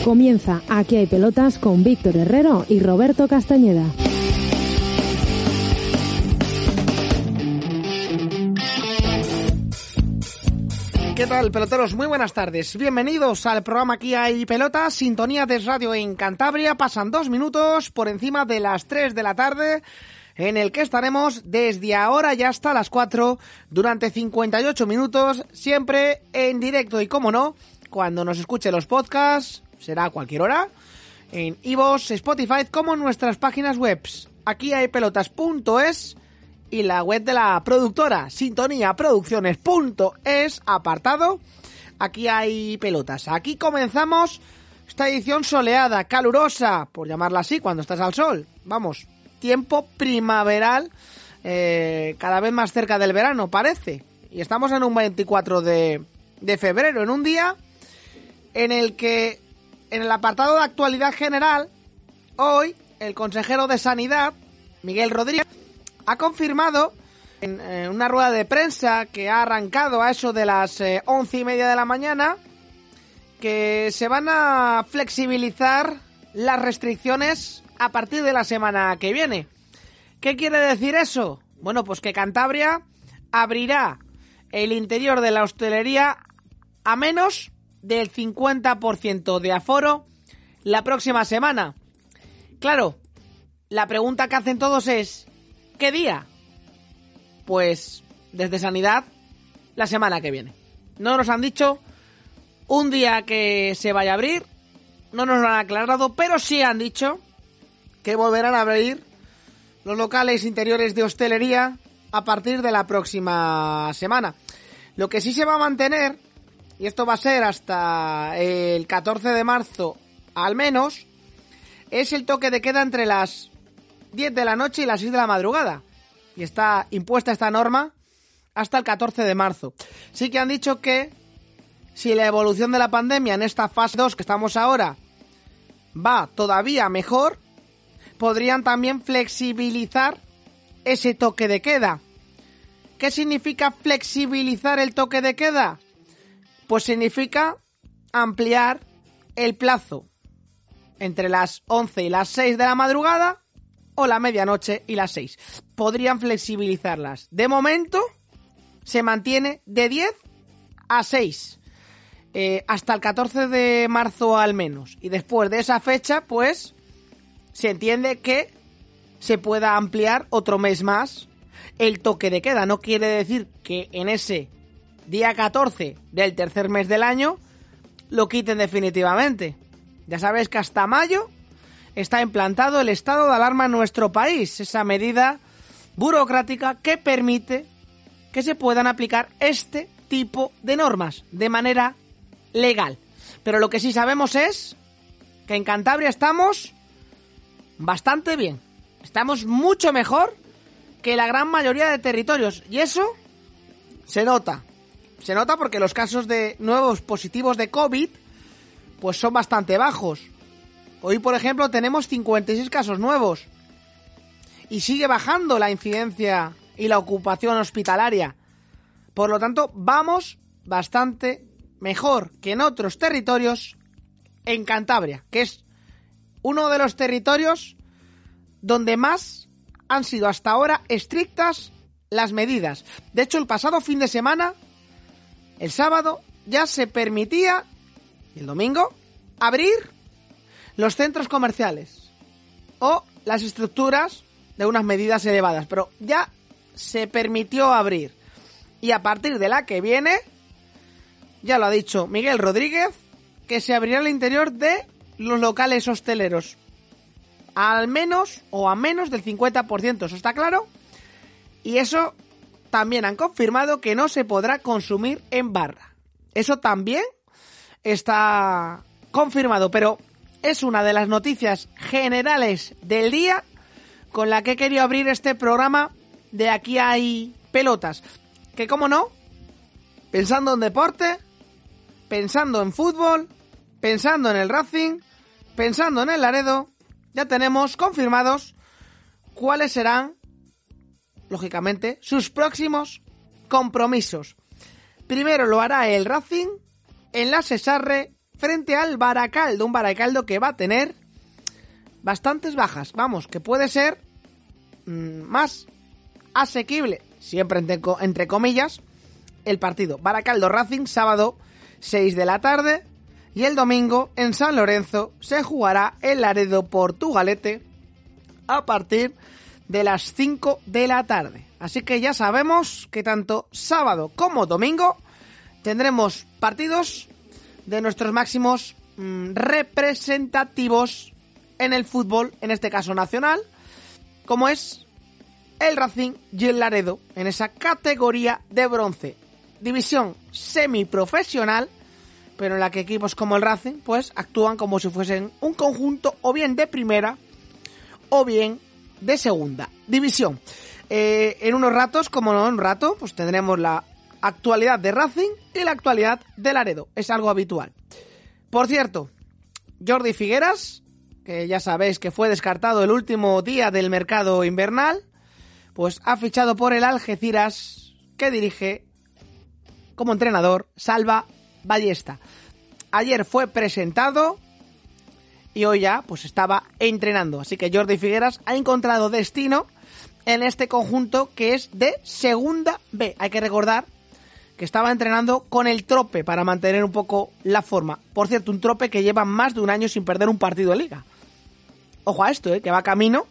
Comienza Aquí hay pelotas con Víctor Herrero y Roberto Castañeda. ¿Qué tal, peloteros? Muy buenas tardes. Bienvenidos al programa Aquí hay pelotas, sintonía de radio en Cantabria. Pasan 2 minutos por encima de las 3 de la tarde, en el que estaremos desde ahora y hasta las 4 durante 58 minutos, siempre en directo. Y como no, cuando nos escuche los podcasts, será a cualquier hora, en iVoox, Spotify, como en nuestras páginas webs, aquiaypelotas.es y la web de la productora, sintoniaproducciones.es, apartado Aquí hay pelotas. Aquí comenzamos esta edición soleada, calurosa, por llamarla así, cuando estás al sol. Vamos, tiempo primaveral, cada vez más cerca del verano, parece. Y estamos en un 24 de febrero, en un día en el que, en el apartado de actualidad general, hoy el consejero de Sanidad, Miguel Rodríguez, ha confirmado en una rueda de prensa que ha arrancado a eso de las 11:30 de la mañana que se van a flexibilizar las restricciones a partir de la semana que viene. ¿Qué quiere decir eso? Bueno, pues que Cantabria abrirá el interior de la hostelería a menos del 50% de aforo la próxima semana. Claro, la pregunta que hacen todos es: ¿qué día? Pues desde Sanidad, la semana que viene. No nos han dicho un día que se vaya a abrir, no nos lo han aclarado, pero sí han dicho que volverán a abrir los locales interiores de hostelería a partir de la próxima semana. Lo que sí se va a mantener, y esto va a ser hasta el 14 de marzo al menos, es el toque de queda entre las 10 de la noche y las 6 de la madrugada. Y está impuesta esta norma hasta el 14 de marzo. Sí que han dicho que si la evolución de la pandemia en esta fase 2 que estamos ahora va todavía mejor, podrían también flexibilizar ese toque de queda. ¿Qué significa flexibilizar el toque de queda? Pues significa ampliar el plazo entre las 11 y las 6 de la madrugada o la medianoche y las 6. Podrían flexibilizarlas. De momento se mantiene de 10 a 6. Hasta el 14 de marzo al menos. Y después de esa fecha, pues, se entiende que se pueda ampliar otro mes más el toque de queda. No quiere decir que en ese día 14 del tercer mes del año lo quiten definitivamente. Ya sabéis que hasta mayo está implantado el estado de alarma en nuestro país, esa medida burocrática que permite que se puedan aplicar este tipo de normas de manera legal. Pero lo que sí sabemos es que en Cantabria estamos bastante bien, estamos mucho mejor que la gran mayoría de territorios, y eso se nota porque los casos de nuevos positivos de COVID pues son bastante bajos. Hoy, por ejemplo, tenemos 56 casos nuevos y sigue bajando la incidencia y la ocupación hospitalaria. Por lo tanto, vamos bastante mejor que en otros territorios en Cantabria, que es uno de los territorios donde más han sido hasta ahora estrictas las medidas. De hecho, el pasado fin de semana, el sábado, ya se permitía, y el domingo, abrir los centros comerciales o las estructuras de unas medidas elevadas, pero ya se permitió abrir. Y a partir de la que viene, ya lo ha dicho Miguel Rodríguez, que se abrirá el interior de los locales hosteleros al menos o a menos del 50%, eso está claro. Y eso también han confirmado que no se podrá consumir en barra. Eso también está confirmado, pero es una de las noticias generales del día con la que he querido abrir este programa de Aquí hay pelotas. Que, como no, pensando en deporte, pensando en fútbol, pensando en el Racing, pensando en el Laredo, ya tenemos confirmados cuáles serán, lógicamente, sus próximos compromisos. Primero lo hará el Racing en la Sesarre frente al Baracaldo, un Baracaldo que va a tener bastantes bajas, vamos, que puede ser más asequible, siempre entre comillas, el partido. Baracaldo Racing, sábado 6 de la tarde, y el domingo en San Lorenzo se jugará el Laredo Portugalete a partir de las 5 de la tarde. Así que ya sabemos que tanto sábado como domingo tendremos partidos de nuestros máximos representativos en el fútbol, en este caso nacional, como es el Racing y el Laredo, en esa categoría de bronce. División semiprofesional, pero en la que equipos como el Racing pues actúan como si fuesen un conjunto o bien de primera o bien de segunda división. En unos ratos, como no en un rato, pues tendremos la actualidad de Racing y la actualidad de Laredo. Es algo habitual. Por cierto, Jordi Figueras, que ya sabéis que fue descartado el último día del mercado invernal, pues ha fichado por el Algeciras, que dirige como entrenador Salva Ballesta. Ayer fue presentado y hoy ya pues estaba entrenando. Así que Jordi Figueras ha encontrado destino en este conjunto que es de Segunda B. Hay que recordar que estaba entrenando con el Trope para mantener un poco la forma. Por cierto, un Trope que lleva más de un año sin perder un partido de liga. Ojo a esto, que va camino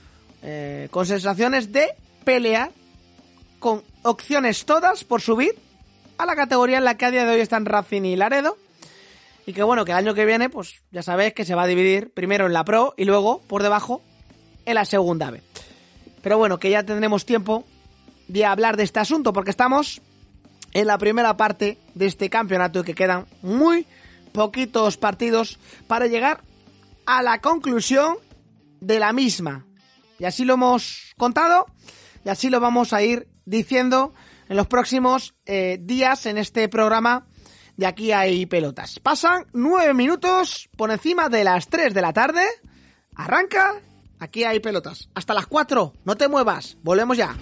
con sensaciones de pelear, con opciones todas por subir a la categoría en la que a día de hoy están Racing y Laredo. Y que bueno, que el año que viene, pues ya sabéis que se va a dividir primero en la Pro y luego por debajo en la Segunda B. Pero bueno, que ya tendremos tiempo de hablar de este asunto, porque estamos en la primera parte de este campeonato y que quedan muy poquitos partidos para llegar a la conclusión de la misma. Y así lo hemos contado y así lo vamos a ir diciendo en los próximos días en este programa de Aquí hay pelotas. Pasan 9 minutos por encima de las 3 de la tarde. Arranca Aquí hay pelotas. Hasta las 4. No te muevas. Volvemos ya.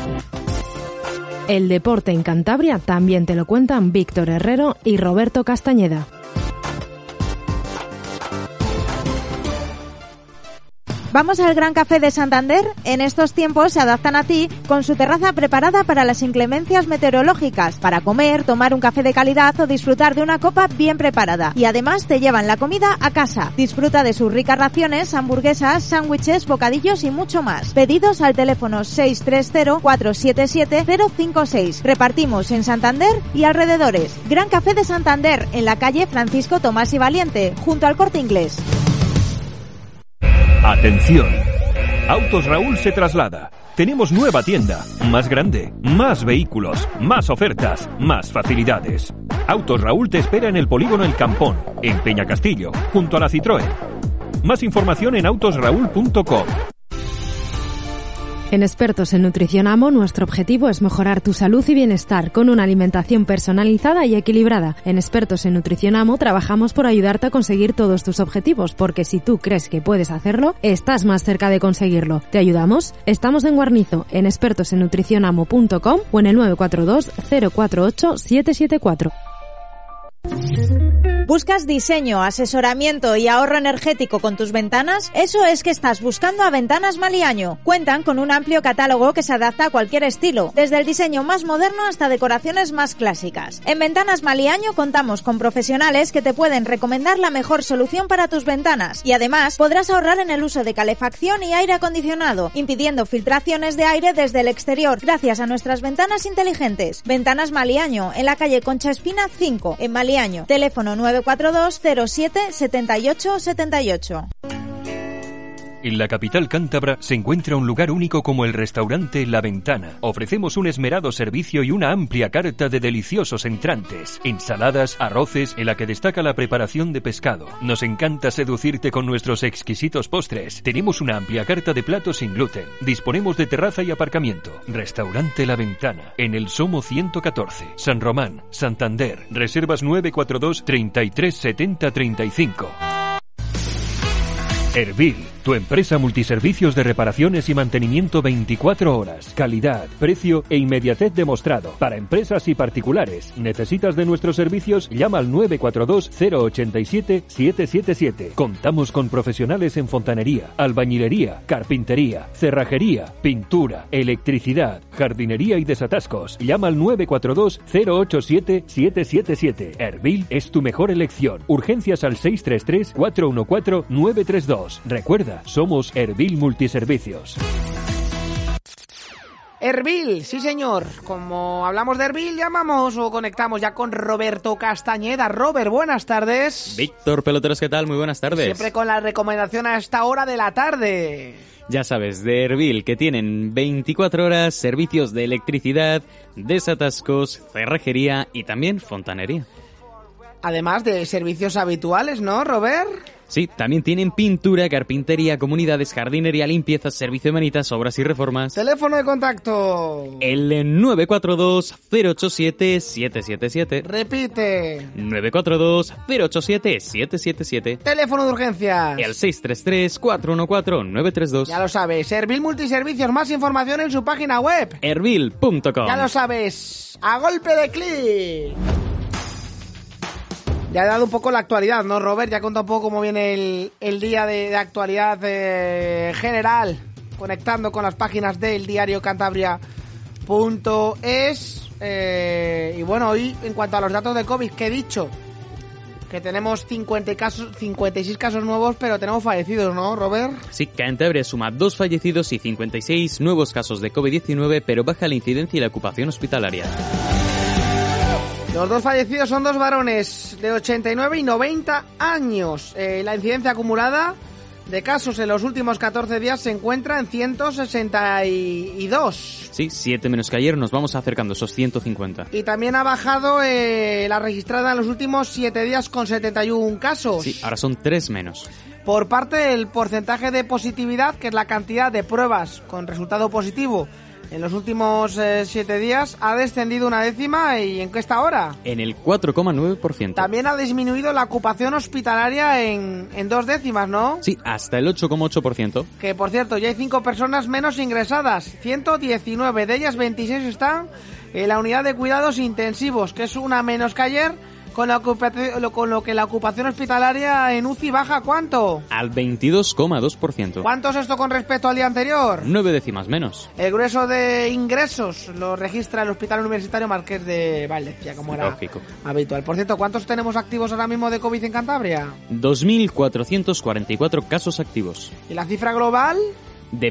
El deporte en Cantabria también te lo cuentan Víctor Herrero y Roberto Castañeda. Vamos al Gran Café de Santander. En estos tiempos se adaptan a ti con su terraza preparada para las inclemencias meteorológicas, para comer, tomar un café de calidad o disfrutar de una copa bien preparada. Y además te llevan la comida a casa. Disfruta de sus ricas raciones, hamburguesas, sándwiches, bocadillos y mucho más. Pedidos al teléfono 630-477-056. Repartimos en Santander y alrededores. Gran Café de Santander, en la calle Francisco Tomás y Valiente, junto al Corte Inglés. Atención, Autos Raúl se traslada. Tenemos nueva tienda, más grande, más vehículos, más ofertas, más facilidades. Autos Raúl te espera en el polígono El Campón, en Peñacastillo, junto a la Citroën. Más información en autosraúl.com. En Expertos en Nutrición Amo, nuestro objetivo es mejorar tu salud y bienestar con una alimentación personalizada y equilibrada. En Expertos en Nutrición Amo trabajamos por ayudarte a conseguir todos tus objetivos, porque si tú crees que puedes hacerlo, estás más cerca de conseguirlo. ¿Te ayudamos? Estamos en Guarnizo, en expertosennutricionamo.com o en el 942 048 774. ¿Buscas diseño, asesoramiento y ahorro energético con tus ventanas? Eso es que estás buscando a Ventanas Maliaño. Cuentan con un amplio catálogo que se adapta a cualquier estilo, desde el diseño más moderno hasta decoraciones más clásicas. En Ventanas Maliaño contamos con profesionales que te pueden recomendar la mejor solución para tus ventanas, y además podrás ahorrar en el uso de calefacción y aire acondicionado, impidiendo filtraciones de aire desde el exterior gracias a nuestras ventanas inteligentes. Ventanas Maliaño, en la calle Concha Espina 5, en Maliaño. Teléfono 942 07 78 78. En la capital cántabra se encuentra un lugar único como el restaurante La Ventana. Ofrecemos un esmerado servicio y una amplia carta de deliciosos entrantes, ensaladas, arroces, en la que destaca la preparación de pescado. Nos encanta seducirte con nuestros exquisitos postres. Tenemos una amplia carta de platos sin gluten. Disponemos de terraza y aparcamiento. Restaurante La Ventana, en el Somo 114, San Román, Santander. Reservas 942 33 70 35. Hervil, Tu empresa multiservicios de reparaciones y mantenimiento 24 horas. Calidad, precio e inmediatez demostrado. Para empresas y particulares. ¿Necesitas de nuestros servicios? Llama al 942-087-777. Contamos con profesionales en fontanería, albañilería, carpintería, cerrajería, pintura, electricidad, jardinería y desatascos. Llama al 942-087-777. Erbil es tu mejor elección. Urgencias al 633-414-932. Recuerda, somos Erbil Multiservicios. Erbil, sí señor. Como hablamos de Erbil, llamamos o conectamos ya con Roberto Castañeda. Robert, buenas tardes. Víctor Peloteros, ¿qué tal? Muy buenas tardes. Siempre con la recomendación a esta hora de la tarde. Ya sabes, de Erbil, que tienen 24 horas, servicios de electricidad, desatascos, cerrajería y también fontanería. Además de servicios habituales, ¿no, Robert? Sí, también tienen pintura, carpintería, comunidades, jardinería, limpieza, servicio de manitas, obras y reformas. Teléfono de contacto. El 942-087-777. Repite. 942-087-777. Teléfono de urgencias. El 633-414-932. Ya lo sabes, Erbil Multiservicios. Más información en su página web. Erbil.com. Ya lo sabes, a golpe de clic. Ya he dado un poco la actualidad, ¿no, Robert? Ya he contado un poco cómo viene el día de actualidad general, conectando con las páginas del diario Cantabria.es. Y bueno, hoy, en cuanto a los datos de COVID, que he dicho que tenemos 56 casos nuevos, pero tenemos fallecidos, ¿no, Robert? Sí, Cantabria suma 2 fallecidos y 56 nuevos casos de COVID-19, pero baja la incidencia y la ocupación hospitalaria. Los 2 fallecidos son 2 varones de 89 y 90 años. La incidencia acumulada de casos en los últimos 14 días se encuentra en 162. Sí, 7 menos que ayer, nos vamos acercando a esos 150. Y también ha bajado la registrada en los últimos 7 días con 71 casos. Sí, ahora son 3 menos. Por parte del porcentaje de positividad, que es la cantidad de pruebas con resultado positivo en los últimos 7 días, ha descendido 1 décima. ¿Y en qué está ahora? En el 4,9%. También ha disminuido la ocupación hospitalaria en 2 décimas, ¿no? Sí, hasta el 8,8%. Que, por cierto, ya hay 5 personas menos ingresadas. 119, de ellas 26 están en la unidad de cuidados intensivos, que es una menos que ayer, con lo que la ocupación hospitalaria en UCI baja, ¿cuánto? Al 22,2%. ¿Cuánto es esto con respecto al día anterior? 9 décimas menos. El grueso de ingresos lo registra el Hospital Universitario Marqués de Valencia, como era Lógico. habitual. Por cierto, ¿cuántos tenemos activos ahora mismo de COVID en Cantabria? 2.444 casos activos. ¿Y la cifra global? De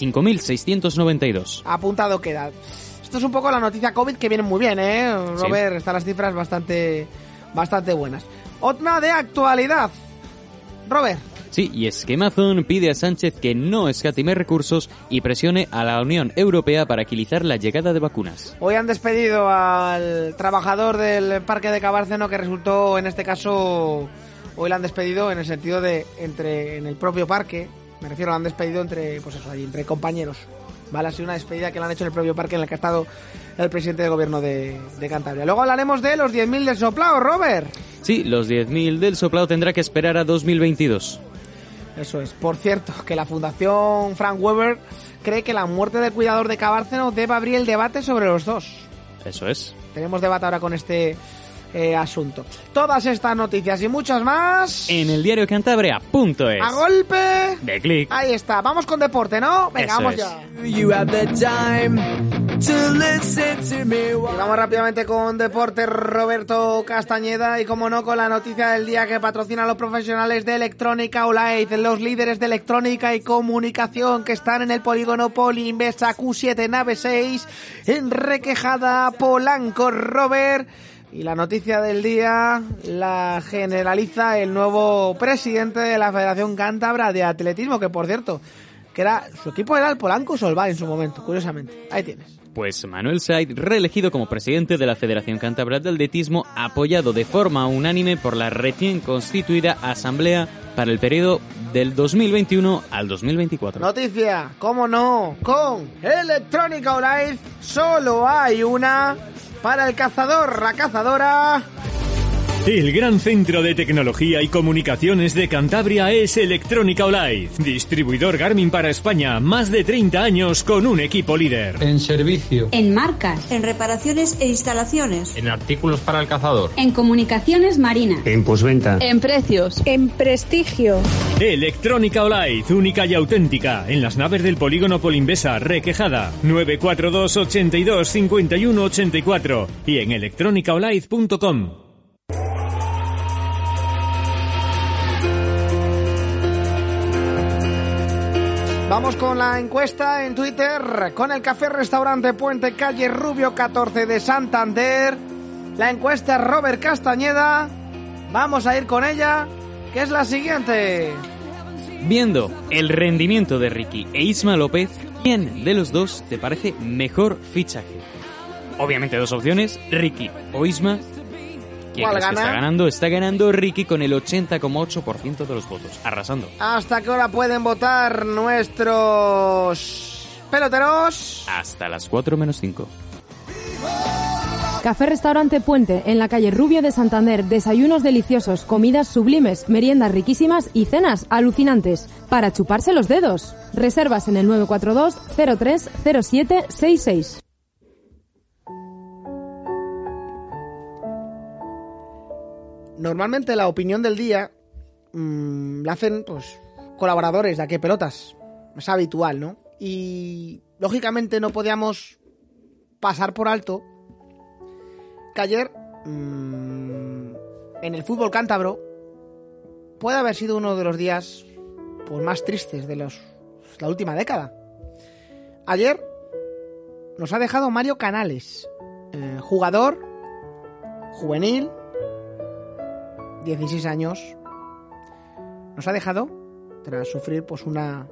25.692. Apuntado queda. Esto es un poco la noticia COVID, que viene muy bien, ¿eh? Robert, están las cifras bastante buenas. Otra de actualidad. Robert. Sí, y es que Amazon pide a Sánchez que no escatime recursos y presione a la Unión Europea para agilizar la llegada de vacunas. Hoy han despedido al trabajador del parque de Cabárceno, que resultó, en este caso, hoy lo han despedido en el sentido de en el propio parque. Me refiero, lo han despedido entre compañeros. Vale, ha sido una despedida que le han hecho en el propio parque en el que ha estado el presidente del gobierno de Cantabria. Luego hablaremos de los 10.000 del soplao, Robert. Sí, los 10.000 del soplao tendrá que esperar a 2022. Eso es. Por cierto, que la Fundación Frank Weber cree que la muerte del cuidador de Cabárceno debe abrir el debate sobre los dos. Eso es. Tenemos debate ahora con este asunto. Todas estas noticias y muchas más en el diario Cantabria.es. A golpe de clic. Ahí está. Vamos con deporte, ¿no? Venga, eso vamos es. ya. Y vamos rápidamente con deporte, Roberto Castañeda, y como no, con la noticia del día que patrocina a los profesionales de Electrónica Olaid, los líderes de electrónica y comunicación que están en el polígono Poliinvesa Q7 nave 6 en Requejada, Polanco, Robert. Y la noticia del día la generaliza el nuevo presidente de la Federación Cántabra de Atletismo, que por cierto, su equipo era el Polanco Solvay en su momento, curiosamente. Ahí tienes. Pues Manuel Saiz, reelegido como presidente de la Federación Cántabra de Atletismo, apoyado de forma unánime por la recién constituida Asamblea para el periodo del 2021 al 2024. Noticia, cómo no, con Electrónica Olaid solo hay una para el cazador, la cazadora. El gran centro de tecnología y comunicaciones de Cantabria es Electrónica Olive, distribuidor Garmin para España, más de 30 años con un equipo líder. En servicio, en marcas, en reparaciones e instalaciones, en artículos para el cazador, en comunicaciones marinas, en postventa, en precios, en prestigio. Electrónica Olive, única y auténtica, en las naves del polígono Polimbesa, Requejada, 942 82 51 84 y en electronicaolive.com. Vamos con la encuesta en Twitter, con el Café Restaurante Puente, calle Rubio 14 de Santander. La encuesta Robert Castañeda, vamos a ir con ella, que es la siguiente. Viendo el rendimiento de Ricky e Isma López, ¿quién de los dos te parece mejor fichaje? Obviamente dos opciones, Ricky o Isma. ¿Quién crees que está ganando? Está ganando Ricky con el 80,8% de los votos, arrasando. ¿Hasta qué hora pueden votar nuestros peloteros? Hasta las 4 menos 5. Café Restaurante Puente, en la calle Rubio de Santander. Desayunos deliciosos, comidas sublimes, meriendas riquísimas y cenas alucinantes. Para chuparse los dedos. Reservas en el 942 03 07 66. Normalmente la opinión del día la hacen pues colaboradores de Aquí Pelotas. Es habitual, ¿no? Y lógicamente no podíamos pasar por alto que ayer en el fútbol cántabro puede haber sido uno de los días pues más tristes de la última década. Ayer nos ha dejado Mario Canales, jugador juvenil, 16 años, nos ha dejado tras sufrir pues una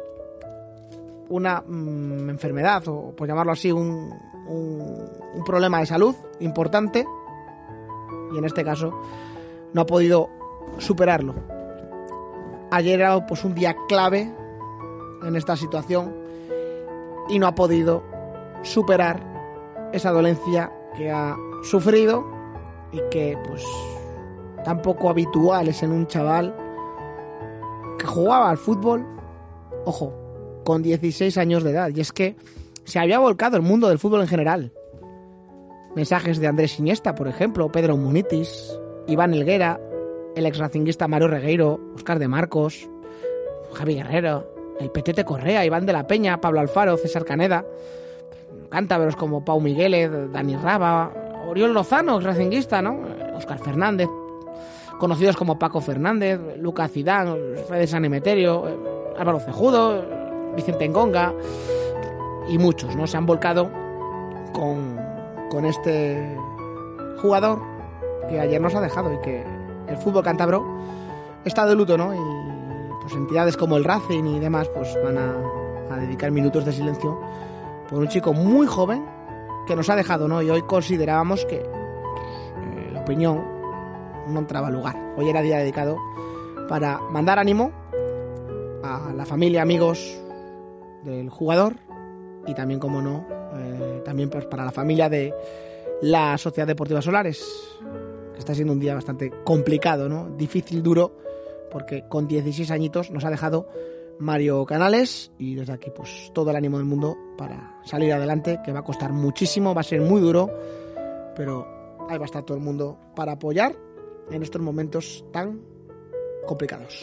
enfermedad, o por llamarlo así, un problema de salud importante, y en este caso no ha podido superarlo. Ayer era pues un día clave en esta situación y no ha podido superar esa dolencia que ha sufrido y que pues tan poco habitual es en un chaval que jugaba al fútbol, ojo, con 16 años de edad. Y es que se había volcado el mundo del fútbol en general. Mensajes de Andrés Iniesta, por ejemplo, Pedro Munitis, Iván Helguera, el ex racinguista Mario Regueiro, Óscar de Marcos, Javi Guerrero, el Petete Correa, Iván de la Peña, Pablo Alfaro, César Caneda, cántabros como Pau Migueles, Dani Raba, Oriol Lozano, ex racinguista, ¿no? Óscar Fernández, conocidos como Paco Fernández, Lucas Zidane, Fede San Emeterio, Álvaro Cejudo, Vicente Engonga y muchos, ¿no? Se han volcado con este jugador que ayer nos ha dejado y que el fútbol cántabro está de luto, ¿no? Y pues entidades como el Racing y demás pues van a dedicar minutos de silencio por un chico muy joven que nos ha dejado, ¿no? Y hoy considerábamos que la opinión no entraba lugar. Hoy era día dedicado para mandar ánimo a la familia, amigos del jugador y también, como no, también pues para la familia de la Sociedad Deportiva Solares. Está siendo un día bastante complicado, ¿no? Difícil, duro, porque con 16 añitos nos ha dejado Mario Canales y desde aquí pues todo el ánimo del mundo para salir adelante, que va a costar muchísimo, va a ser muy duro, pero ahí va a estar todo el mundo para apoyar en estos momentos tan complicados.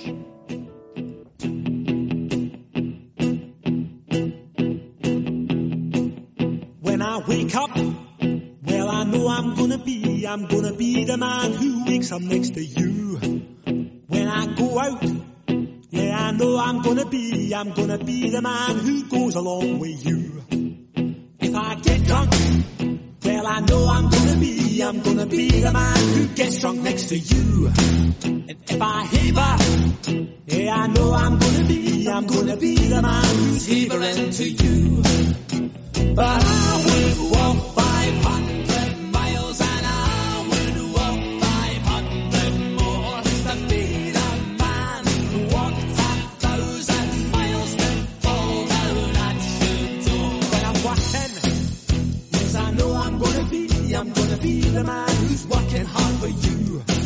When I wake up, well I know I'm gonna be the man who wakes up next to you. When I go out, yeah I know I'm gonna be the man who goes along with you. If I get drunk, well I know I'm gonna be the man who gets drunk next to you. And if I heaver, yeah I know I'm gonna be the man who's heavering to you. But I would walk 500 miles and I would walk 500 more to be the man who walked 1,000 miles to fall down at your door. When I'm working, yes I know I'm gonna be the man who's working hard for you.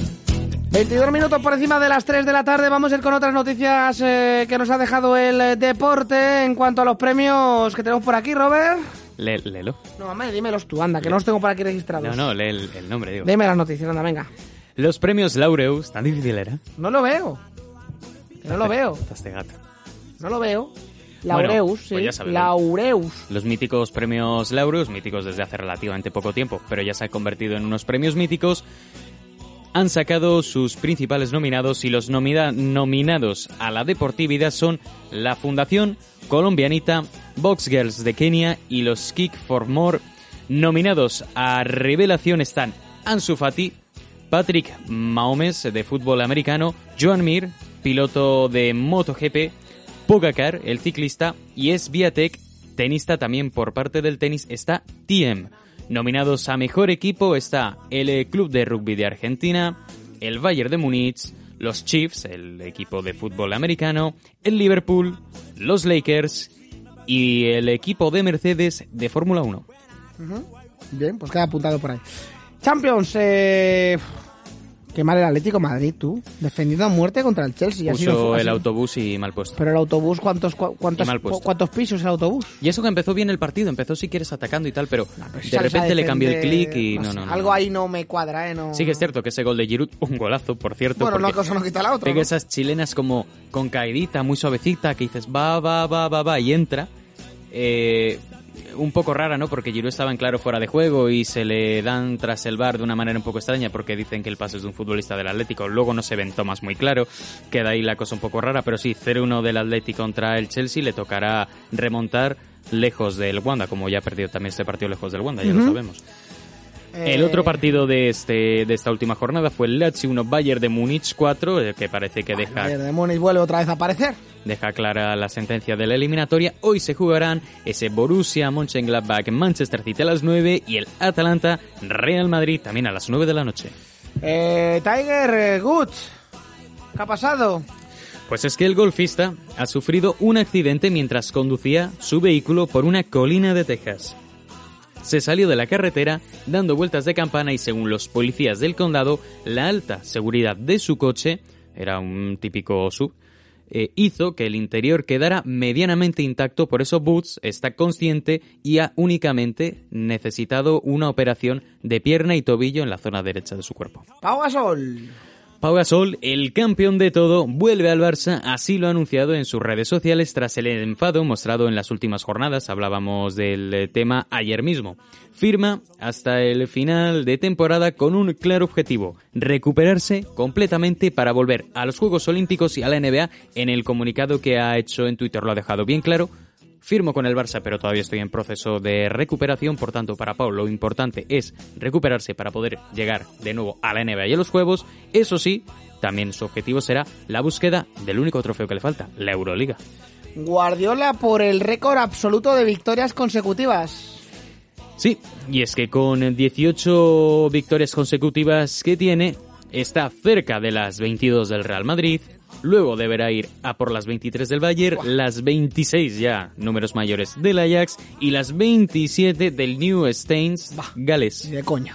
22 minutos por encima de las 3 de la tarde. Vamos a ir con otras noticias que nos ha dejado el deporte. En cuanto a los premios que tenemos por aquí, Robert. Léelo. No, hombre, dímelos tú, anda, que no los tengo por aquí registrados. No, lee el nombre, digo. Dime las noticias, anda, venga. Los premios Laureus, tan difícil era. No lo veo. No lo veo. Este gato. No lo veo. Laureus, bueno, pues ya sí. sabes, Laureus. Los míticos premios Laureus, míticos desde hace relativamente poco tiempo, pero ya se han convertido en unos premios míticos. Han sacado sus principales nominados y los nominados a la deportividad son la Fundación Colombianita, Box Girls de Kenia y los Kick for More. Nominados a revelación están Ansu Fati, Patrick Mahomes de fútbol americano, Joan Mir, piloto de MotoGP, Pogacar, el ciclista, y Swiatek, tenista. También por parte del tenis está Thiem. Nominados a Mejor Equipo está el Club de Rugby de Argentina, el Bayern de Múnich, los Chiefs, el equipo de fútbol americano, el Liverpool, los Lakers y el equipo de Mercedes de Fórmula 1. Bien, pues queda apuntado por ahí. Champions, qué mal el Atlético de Madrid, tú. Defendiendo a muerte contra el Chelsea. Puso el autobús y mal puesto. Pero el autobús, ¿cuántos pisos el autobús? Y eso que empezó bien el partido, empezó si quieres atacando y tal, pero de repente le cambió el clic y no. Algo ahí no me cuadra, No... Sí que es cierto que ese gol de Giroud, un golazo, por cierto. Bueno, una cosa no quita la otra. Pega ¿no? esas chilenas como con caidita, muy suavecita, que dices va y entra. Un poco rara, ¿no? Porque Giroud estaba en claro fuera de juego y se le dan tras el VAR de una manera un poco extraña porque dicen que el pase es de un futbolista del Atlético. Luego no se ven tomas muy claro, queda ahí la cosa un poco rara, pero sí, 0-1 del Atlético contra el Chelsea, le tocará remontar lejos del Wanda, como ya ha perdido también este partido lejos del Wanda, ya lo sabemos. El otro partido de esta última jornada fue el Lazio 1, Bayern de Múnich 4, que parece que deja... Bayern de Múnich vuelve otra vez a aparecer. Deja clara la sentencia de la eliminatoria. Hoy se jugarán ese Borussia Mönchengladbach Manchester City a las 9 y el Atalanta Real Madrid también a las 9 de la noche. Tiger Woods, ¿qué ha pasado? Pues es que el golfista ha sufrido un accidente mientras conducía su vehículo por una colina de Texas. Se salió de la carretera dando vueltas de campana y según los policías del condado, la alta seguridad de su coche, era un típico SUV, hizo que el interior quedara medianamente intacto. Por eso Woods está consciente y ha únicamente necesitado una operación de pierna y tobillo en la zona derecha de su cuerpo. Pau Gasol. Pau Gasol, el campeón de todo, vuelve al Barça, así lo ha anunciado en sus redes sociales tras el enfado mostrado en las últimas jornadas. Hablábamos del tema ayer mismo. Firma hasta el final de temporada con un claro objetivo: recuperarse completamente para volver a los Juegos Olímpicos y a la NBA. En el comunicado que ha hecho en Twitter lo ha dejado bien claro. Firmo con el Barça, pero todavía estoy en proceso de recuperación. Por tanto, para Pau lo importante es recuperarse para poder llegar de nuevo a la NBA y a los Juegos. Eso sí, también su objetivo será la búsqueda del único trofeo que le falta, la Euroliga. Guardiola por el récord absoluto de victorias consecutivas. Sí, y es que con 18 victorias consecutivas que tiene, está cerca de las 22 del Real Madrid. Luego deberá ir a por las 23 del Bayern, las 26 ya, números mayores, del Ajax y las 27 del New Stains, Gales. Ni de coña.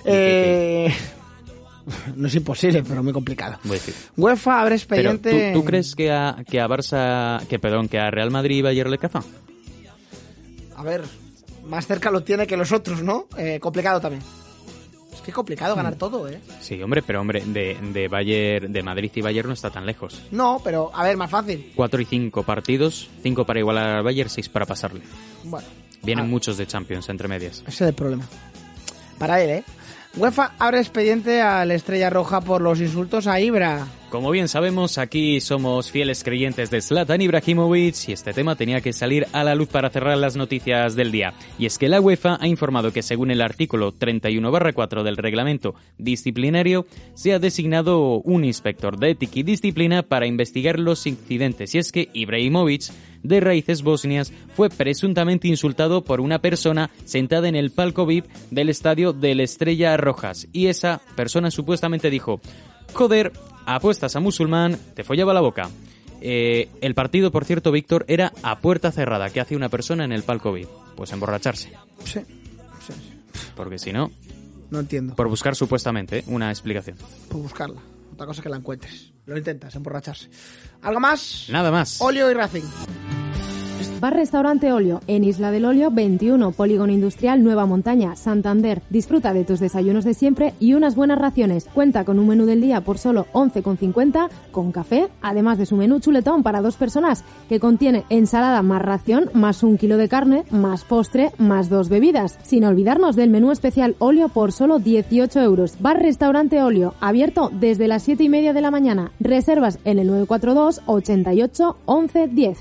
No es imposible, pero muy complicado. UEFA abre expediente... Pero, ¿tú crees que a Real Madrid y Bayern le caza? A ver, más cerca lo tiene que los otros, ¿no? Complicado también. Qué complicado ganar todo, ¿eh? Sí, hombre, pero de Bayern, de Madrid y Bayern no está tan lejos. No, pero, a ver, más fácil. 4 y 5 partidos, 5 para igualar al Bayern, 6 para pasarle. Bueno. Vienen muchos de Champions entre medias. Ese es el problema. Para él, ¿eh? UEFA abre expediente a la Estrella Roja por los insultos a Ibra. Como bien sabemos, aquí somos fieles creyentes de Zlatan Ibrahimovic y este tema tenía que salir a la luz para cerrar las noticias del día. Y es que la UEFA ha informado que según el artículo 31/4 del reglamento disciplinario, se ha designado un inspector de ética y disciplina para investigar los incidentes. Y es que Ibrahimovic, de raíces bosnias, fue presuntamente insultado por una persona sentada en el palco VIP del estadio del Estrella Rojas. Y esa persona supuestamente dijo: joder, apuestas a musulmán, te follaba la boca. El partido, por cierto, Víctor, era a puerta cerrada. ¿Qué hace una persona en el palco VIP? Pues emborracharse. Sí. Porque si no... No entiendo. Por buscar supuestamente una explicación. Por buscarla. Otra cosa es que la encuentres. Lo intentas, emborracharse. ¿Algo más? Nada más. Olio y Racing. Bar Restaurante Olio, en Isla del Olio 21, Polígono Industrial Nueva Montaña, Santander. Disfruta de tus desayunos de siempre y unas buenas raciones. Cuenta con un menú del día por solo 11,50 con café, además de su menú chuletón para 2 personas, que contiene ensalada más ración, más 1 kilo de carne, más postre, más 2 bebidas. Sin olvidarnos del menú especial Olio por solo 18 euros. Bar Restaurante Olio, abierto desde las 7:30 de la mañana. Reservas en el 942 88 11 10.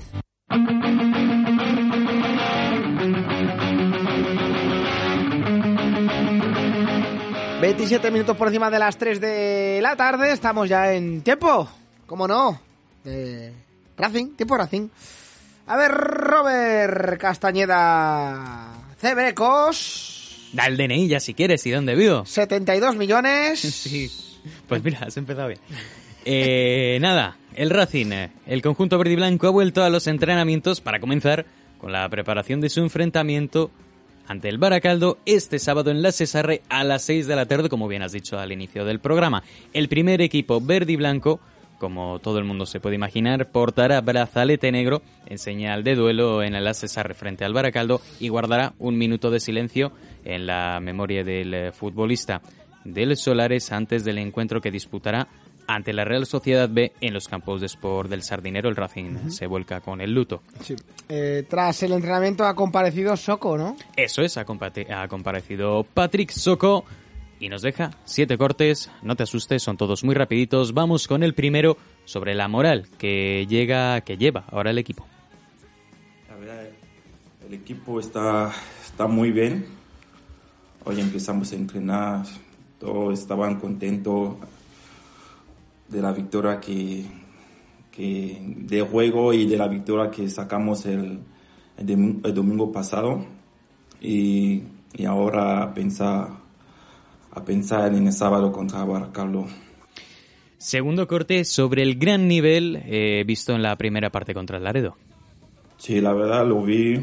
27 minutos por encima de las 3 de la tarde. Estamos ya en tiempo, ¿cómo no? De Racing, tiempo Racing. A ver, Robert Castañeda Cebrecos. Da el DNI ya si quieres y dónde vivo. 72 millones. Sí, pues mira, has empezado bien. Nada, el Racing, el conjunto verde y blanco ha vuelto a los entrenamientos para comenzar con la preparación de su enfrentamiento ante el Baracaldo este sábado en la Cesarre a las 6 de la tarde, como bien has dicho al inicio del programa. El primer equipo verde y blanco, como todo el mundo se puede imaginar, portará brazalete negro en señal de duelo en el Cesarre frente al Baracaldo y guardará un minuto de silencio en la memoria del futbolista del Solares antes del encuentro que disputará ante la Real Sociedad B en los campos de Sport del Sardinero. El Racing se vuelca con el luto. Sí. Tras el entrenamiento ha comparecido Soko, ¿no? Eso es, ha comparecido Patrick Soko y nos deja 7 cortes. No te asustes, son todos muy rapiditos. Vamos con el primero sobre la moral que lleva ahora el equipo. La verdad, el equipo está muy bien. Hoy empezamos a entrenar, todos estaban contentos de la victoria que de juego y de la victoria que sacamos el domingo pasado y ahora a pensar en el sábado contra Baracaldo. Segundo corte sobre el gran nivel visto en la primera parte contra el Laredo. Sí, la verdad lo vi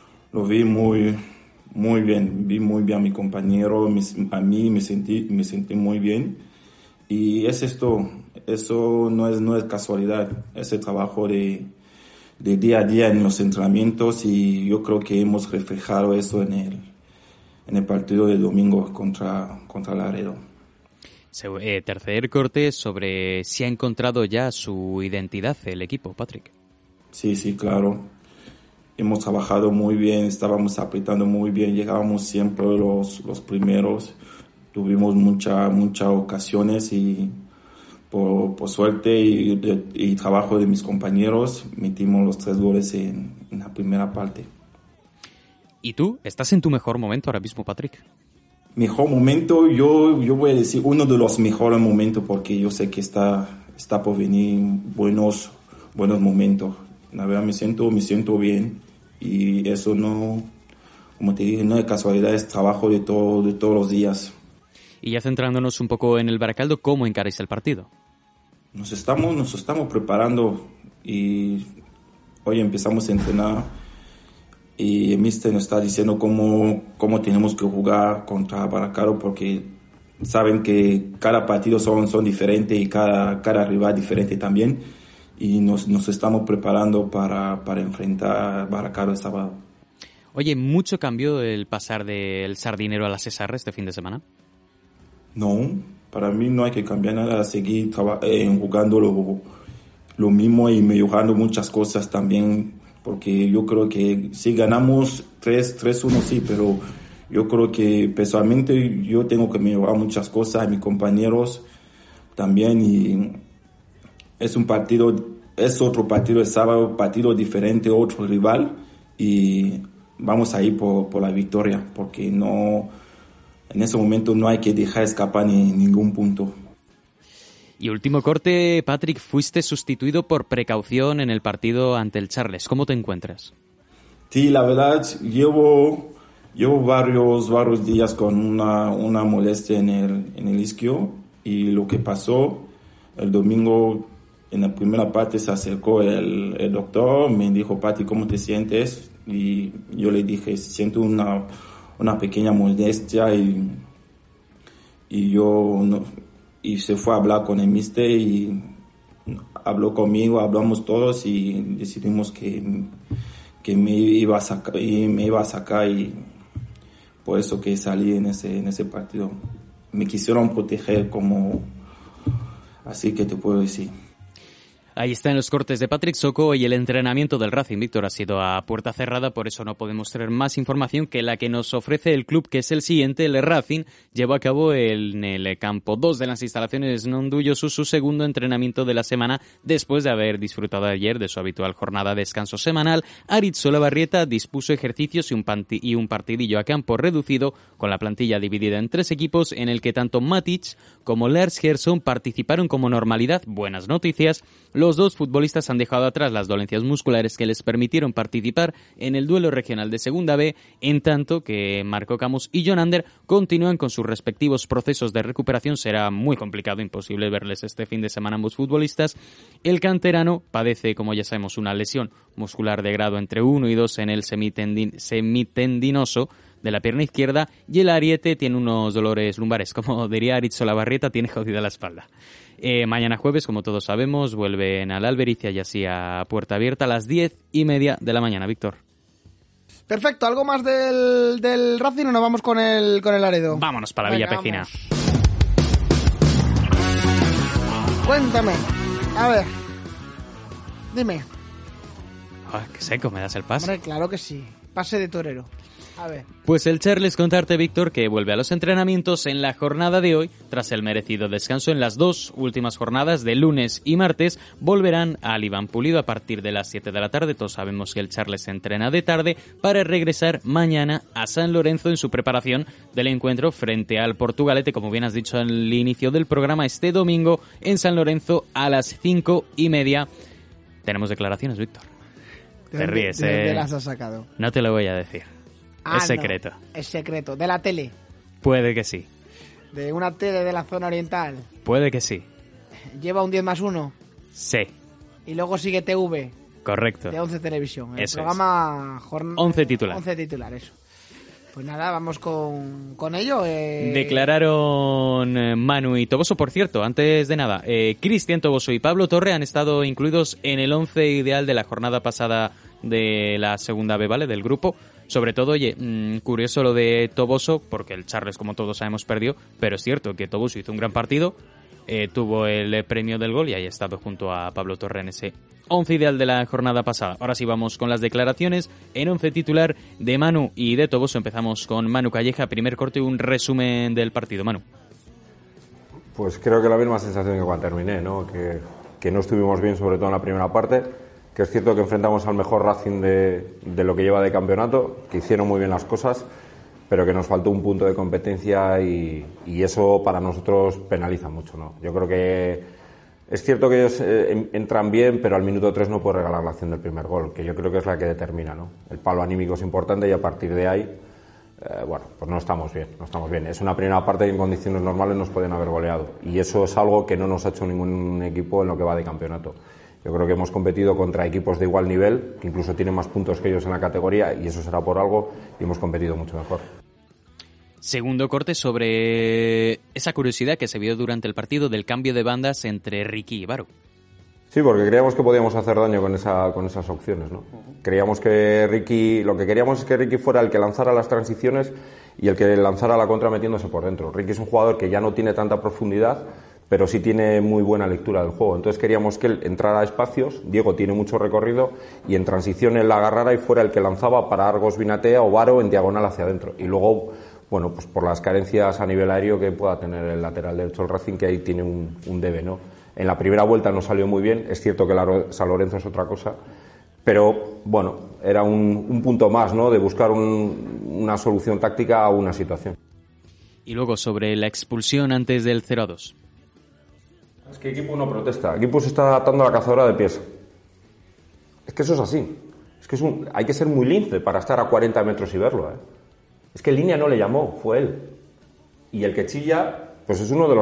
muy bien, vi muy bien a mi compañero, a mí me sentí muy bien. Y es esto, eso no es casualidad, es el trabajo de día a día en los entrenamientos y yo creo que hemos reflejado eso en el partido del domingo contra Laredo. Tercer corte sobre si ha encontrado ya su identidad el equipo, Patrick. Sí, claro. Hemos trabajado muy bien, estábamos apretando muy bien, llegábamos siempre los primeros. Tuvimos muchas ocasiones y por suerte y trabajo de mis compañeros metimos los 3 goles en la primera parte. ¿Y tú? ¿Estás en tu mejor momento ahora mismo, Patrick? Mejor momento, yo voy a decir uno de los mejores momentos porque yo sé que está por venir buenos momentos. La verdad me siento bien y eso no, como te dije, no es casualidad, es trabajo de todos los días. Y ya centrándonos un poco en el Baracaldo, ¿cómo encaráis el partido? Nos estamos preparando y hoy empezamos a entrenar y el míster nos está diciendo cómo tenemos que jugar contra Baracaldo porque saben que cada partido son diferentes y cada rival diferente también y nos estamos preparando para enfrentar a Baracaldo el sábado. Oye, ¿mucho cambió el pasar del Sardinero a la Cesarre este fin de semana? No, para mí no hay que cambiar nada, seguir jugando lo mismo y mejorando muchas cosas también, porque yo creo que si ganamos 3-1 sí, pero yo creo que personalmente yo tengo que mejorar muchas cosas, mis compañeros también, y es otro partido el sábado, partido diferente, otro rival, y vamos a ir por la victoria, porque en ese momento no hay que dejar escapar ningún punto. Y último corte, Patrick, fuiste sustituido por precaución en el partido ante el Charles. ¿Cómo te encuentras? Sí, la verdad, llevo varios días con una molestia en el isquio y lo que pasó el domingo en la primera parte se acercó el doctor, me dijo, Patrick, ¿cómo te sientes? Y yo le dije, siento una pequeña molestia y yo y se fue a hablar con el míster y habló conmigo, hablamos todos y decidimos que me iba a sacar y por eso que salí en ese partido. Me quisieron proteger así que te puedo decir. Ahí están los cortes de Patrick Soko y el entrenamiento del Racing. Víctor, ha sido a puerta cerrada, por eso no podemos tener más información que la que nos ofrece el club, que es el siguiente. El Racing llevó a cabo en el campo 2 de las instalaciones Nondullosu su segundo entrenamiento de la semana, después de haber disfrutado ayer de su habitual jornada de descanso semanal. Aritz Olavarrieta dispuso ejercicios y un partidillo a campo reducido, con la plantilla dividida en 3 equipos, en el que tanto Matic como Lars Gerson participaron como normalidad. Buenas noticias. Los 2 futbolistas han dejado atrás las dolencias musculares que les permitieron participar en el duelo regional de Segunda B, en tanto que Marco Camus y Jon Ander continúan con sus respectivos procesos de recuperación. Será muy complicado, imposible verles este fin de semana ambos futbolistas. El canterano padece, como ya sabemos, una lesión muscular de grado entre 1 y 2 en el semitendinoso de la pierna izquierda, y el ariete tiene unos dolores lumbares. Como diría Aritz Olavarrieta, tiene jodida la espalda. Mañana jueves, como todos sabemos, vuelven al Albericia y así a puerta abierta a las 10:30 de la mañana. Víctor. Perfecto, ¿algo más del Racing o nos vamos con el Laredo? Vámonos para la Villa Pecina. Cuéntame, a ver, dime. Qué seco, ¿me das el pase? Hombre, claro que sí, pase de torero. A ver. Pues el Charles, contarte, Víctor, que vuelve a los entrenamientos en la jornada de hoy, tras el merecido descanso en las 2 últimas jornadas de lunes y martes. Volverán al Iván Pulido a partir de las 7 de la tarde. Todos sabemos que el Charles entrena de tarde para regresar mañana a San Lorenzo en su preparación del encuentro frente al Portugalete, como bien has dicho al inicio del programa, este domingo en San Lorenzo a las 5:30. Tenemos declaraciones, Víctor. Te ríes, ¿De dónde las has sacado? No te lo voy a decir. Es secreto. No, es secreto. ¿De la tele? Puede que sí. ¿De una tele de la zona oriental? Puede que sí. ¿Lleva un 10+1? Sí. Y luego sigue TV. Correcto. De 11 Televisión. El eso programa... 11 titular. 11 titular, eso. Pues nada, vamos con ello. Declararon Manu y Toboso, por cierto, antes de nada. Cristian Toboso y Pablo Torre han estado incluidos en el 11 ideal de la jornada pasada de la segunda B, ¿vale? Del grupo. Sobre todo, oye, curioso lo de Toboso, porque el Charles, como todos sabemos, perdió, pero es cierto que Toboso hizo un gran partido, tuvo el premio del gol y ahí ha estado junto a Pablo Torre en ese 11 ideal de la jornada pasada. Ahora sí vamos con las declaraciones en 11 titular de Manu y de Toboso. Empezamos con Manu Calleja, primer corte y un resumen del partido. Manu. Pues creo que la misma sensación que cuando terminé, ¿no? Que no estuvimos bien, sobre todo en la primera parte, que es cierto que enfrentamos al mejor Racing de lo que lleva de campeonato, que hicieron muy bien las cosas, pero que nos faltó un punto de competencia y eso para nosotros penaliza mucho, ¿no? Yo creo que es cierto que ellos entran bien, pero al minuto 3 no puede regalar la acción del primer gol, que yo creo que es la que determina, ¿no? El palo anímico es importante y a partir de ahí, bueno, pues no estamos bien. Es una primera parte que en condiciones normales nos pueden haber goleado y eso es algo que no nos ha hecho ningún equipo en lo que va de campeonato. Yo creo que hemos competido contra equipos de igual nivel, que incluso tienen más puntos que ellos en la categoría, y eso será por algo, y hemos competido mucho mejor. Segundo corte sobre esa curiosidad que se vio durante el partido del cambio de bandas entre Ricky y Baru. Sí, porque creíamos que podíamos hacer daño con esas opciones, ¿no? Creíamos que lo que queríamos es que Ricky fuera el que lanzara las transiciones y el que lanzara la contra metiéndose por dentro. Ricky es un jugador que ya no tiene tanta profundidad, pero sí tiene muy buena lectura del juego. Entonces queríamos que él entrara a espacios, Diego tiene mucho recorrido, y en transición él la agarrara y fuera el que lanzaba para Argos Vinatea o Varo en diagonal hacia adentro. Y luego, bueno, pues por las carencias a nivel aéreo que pueda tener el lateral derecho del Racing, que ahí tiene un debe, ¿no? En la primera vuelta no salió muy bien, es cierto que San Lorenzo es otra cosa, pero bueno, era un punto más, ¿no? De buscar una solución táctica a una situación. Y luego sobre la expulsión antes del 0-2. Es que equipo no protesta, equipo se está adaptando a la cazadora de pies. Es que eso es así. Es que hay que ser muy lince para estar a 40 metros y verlo, ¿eh? Es que Línea no le llamó, fue él. Y el que chilla, pues es uno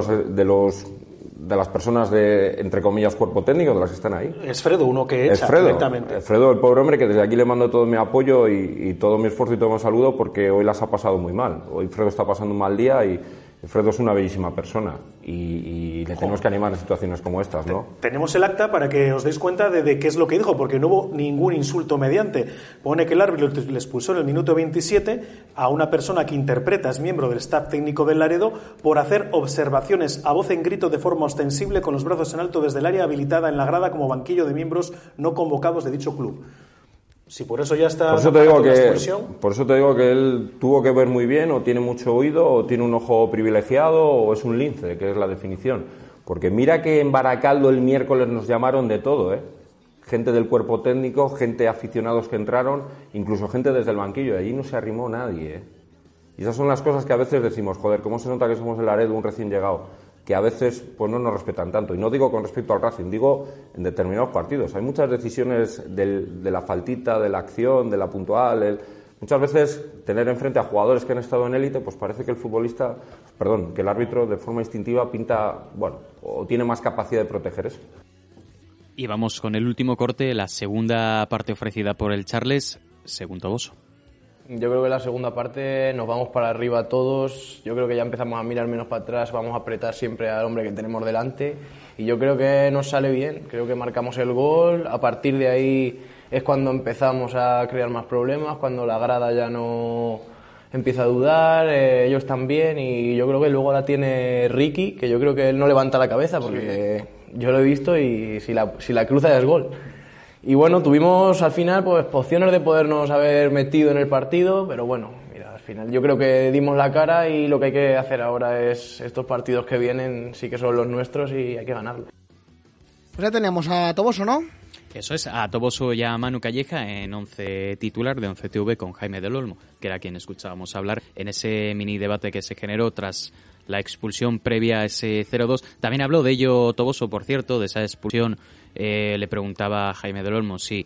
de las personas de, entre comillas, cuerpo técnico, de las que están ahí. Es Fredo, uno que echa directamente. Fredo, el pobre hombre, que desde aquí le mando todo mi apoyo y todo mi esfuerzo y todo mi saludo, porque hoy las ha pasado muy mal. Hoy Fredo está pasando un mal día y Fredo es una bellísima persona y le tenemos que animar en situaciones como estas, ¿no? Tenemos el acta para que os deis cuenta de qué es lo que dijo, porque no hubo ningún insulto mediante. Pone que el árbitro le expulsó en el minuto 27 a una persona que interpreta, es miembro del staff técnico del Laredo, por hacer observaciones a voz en grito de forma ostensible con los brazos en alto desde el área habilitada en la grada como banquillo de miembros no convocados de dicho club. Si por eso ya está... Por eso te digo que él tuvo que ver muy bien, o tiene mucho oído, o tiene un ojo privilegiado, o es un lince, que es la definición. Porque mira que en Baracaldo el miércoles nos llamaron de todo, ¿eh? Gente del cuerpo técnico, gente aficionados que entraron, incluso gente desde el banquillo. De allí no se arrimó nadie, ¿eh? Y esas son las cosas que a veces decimos, joder, ¿cómo se nota que somos el Laredo, un recién llegado? Que a veces pues no nos respetan tanto. Y no digo con respecto al Racing, digo en determinados partidos. Hay muchas decisiones de la faltita, de la acción, de la puntual. Muchas veces tener enfrente a jugadores que han estado en élite, pues parece que que el árbitro de forma instintiva pinta, o tiene más capacidad de proteger eso. Y vamos con el último corte, la segunda parte ofrecida por el Charles, según Toboso. Yo creo que en la segunda parte nos vamos para arriba todos, yo creo que ya empezamos a mirar menos para atrás, vamos a apretar siempre al hombre que tenemos delante y yo creo que nos sale bien, creo que marcamos el gol, a partir de ahí es cuando empezamos a crear más problemas, cuando la grada ya no empieza a dudar, ellos también, y yo creo que luego la tiene Ricky, que yo creo que él no levanta la cabeza porque yo lo he visto y si la cruza ya es gol. Y bueno, tuvimos al final pues opciones de podernos haber metido en el partido, pero bueno, mira, al final yo creo que dimos la cara y lo que hay que hacer ahora es estos partidos que vienen sí que son los nuestros y hay que ganarlos. Pues ya teníamos a Toboso, ¿no? Eso es, a Toboso y a Manu Calleja en 11 titular de 11 TV con Jaime del Olmo, que era quien escuchábamos hablar en ese mini debate que se generó tras la expulsión previa a ese 0-2. También habló de ello Toboso, por cierto, de esa expulsión. Le preguntaba a Jaime del Olmo si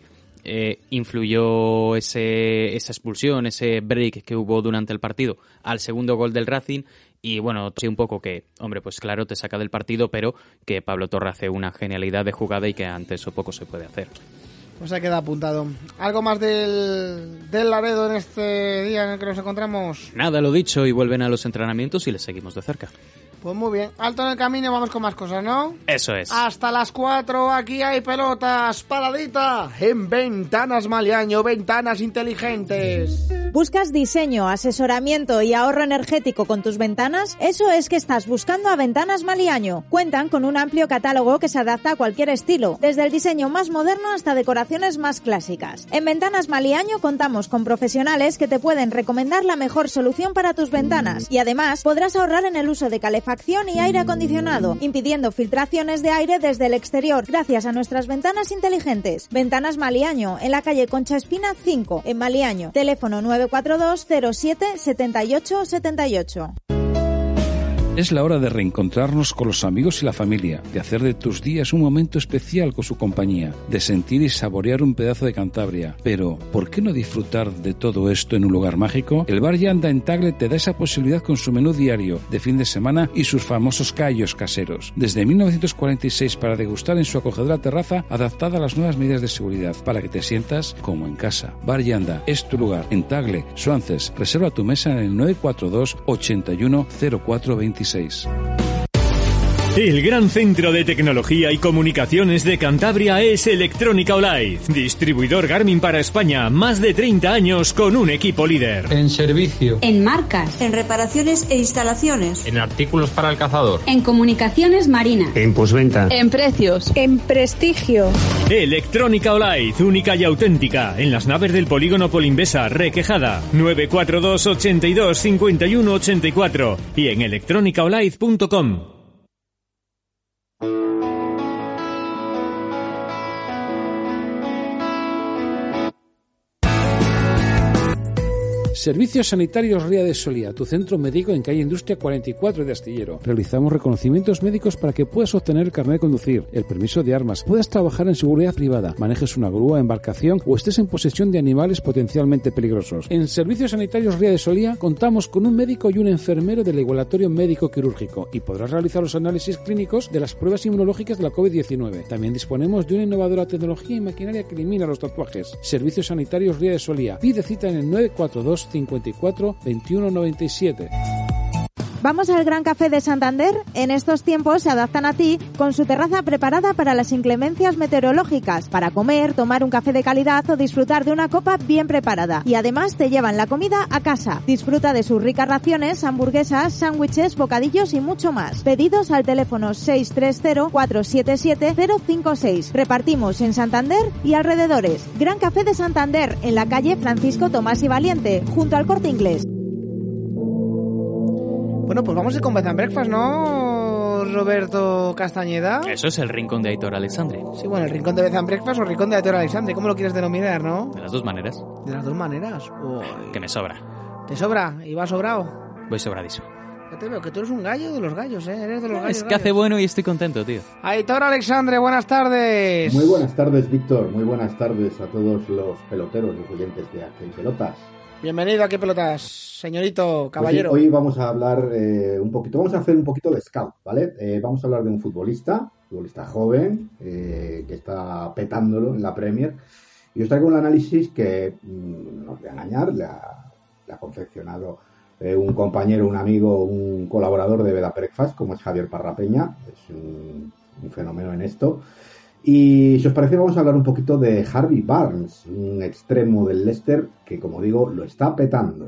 influyó esa expulsión, ese break que hubo durante el partido al segundo gol del Racing. Y bueno, sí, un poco que, hombre, pues claro, te saca del partido, pero que Pablo Torre hace una genialidad de jugada y que ante eso poco se puede hacer. Pues se queda apuntado. ¿Algo más del Laredo en este día en el que nos encontramos? Nada, lo dicho, y vuelven a los entrenamientos y les seguimos de cerca. Pues muy bien. Alto en el camino y vamos con más cosas, ¿no? Eso es. Hasta las 4, aquí hay pelotas. Paradita en Ventanas Maliaño, ventanas inteligentes. ¿Buscas diseño, asesoramiento y ahorro energético con tus ventanas? Eso es que estás buscando a Ventanas Maliaño. Cuentan con un amplio catálogo que se adapta a cualquier estilo, desde el diseño más moderno hasta decoraciones más clásicas. En Ventanas Maliaño contamos con profesionales que te pueden recomendar la mejor solución para tus ventanas y además podrás ahorrar en el uso de calefacción y aire acondicionado, impidiendo filtraciones de aire desde el exterior gracias a nuestras ventanas inteligentes. Ventanas Maliaño, en la calle Concha Espina 5, en Maliaño. Teléfono 942 07 78 78. Es la hora de reencontrarnos con los amigos y la familia, de hacer de tus días un momento especial con su compañía, de sentir y saborear un pedazo de Cantabria. Pero, ¿por qué no disfrutar de todo esto en un lugar mágico? El Bar Yanda en Tagle te da esa posibilidad con su menú diario de fin de semana y sus famosos callos caseros. Desde 1946 para degustar en su acogedora terraza adaptada a las nuevas medidas de seguridad, para que te sientas como en casa. Bar Yanda es tu lugar en Tagle, Suances. Reserva tu mesa en el 942 81 04 26. El gran centro de tecnología y comunicaciones de Cantabria es Electrónica Olive, distribuidor Garmin para España, más de 30 años con un equipo líder. En servicio. En marcas. En reparaciones e instalaciones. En artículos para el cazador. En comunicaciones marina. En postventa. En precios. En prestigio. Electrónica Olive, única y auténtica, en las naves del polígono Polimbesa, Requejada, 942 82 51 84 y en electronicaolive.com. Servicios Sanitarios Ría de Solía, tu centro médico en calle Industria 44 de Astillero. Realizamos reconocimientos médicos para que puedas obtener el carnet de conducir, el permiso de armas, puedas trabajar en seguridad privada, manejes una grúa, embarcación o estés en posesión de animales potencialmente peligrosos. En Servicios Sanitarios Ría de Solía contamos con un médico y un enfermero del igualatorio médico quirúrgico y podrás realizar los análisis clínicos de las pruebas inmunológicas de la COVID-19. También disponemos de una innovadora tecnología y maquinaria que elimina los tatuajes. Servicios Sanitarios Ría de Solía. Pide cita en el 942 54 21 97. Vamos al Gran Café de Santander. En estos tiempos se adaptan a ti con su terraza preparada para las inclemencias meteorológicas, para comer, tomar un café de calidad o disfrutar de una copa bien preparada. Y además te llevan la comida a casa. Disfruta de sus ricas raciones, hamburguesas, sándwiches, bocadillos y mucho más. Pedidos al teléfono 630-477-056. Repartimos en Santander y alrededores. Gran Café de Santander, en la calle Francisco Tomás y Valiente, junto al Corte Inglés. Bueno, pues vamos a ir con Bed & Breakfast, ¿no, Roberto Castañeda? Eso es el rincón de Aitor Alexandre. Sí, bueno, el rincón de Bed & Breakfast o el rincón de Aitor Alexandre, ¿cómo lo quieres denominar, no? De las dos maneras. De las dos maneras. Uy. Que me sobra. ¿Te sobra? ¿Y vas sobrado? Voy sobradísimo. Ya te veo que tú eres un gallo de los gallos, ¿eh? Eres de los gallos. Es que hace bueno y estoy contento, tío. Aitor Alexandre, buenas tardes. Muy buenas tardes, Víctor. Muy buenas tardes a todos los peloteros, los oyentes de Aquí Pelotas. Bienvenido a Aquí Pelotas, señorito caballero. Pues sí, hoy vamos a hablar vamos a hacer un poquito de scout, ¿vale? Vamos a hablar de un futbolista joven, que está petándolo en la Premier. Y os traigo un análisis que, no os voy a engañar, le ha confeccionado un compañero, un amigo, un colaborador de Bed & Breakfast, como es Javier Parrapeña. Es un fenómeno en esto. Y si os parece, vamos a hablar un poquito de Harvey Barnes, un extremo del Leicester que, como digo, lo está petando.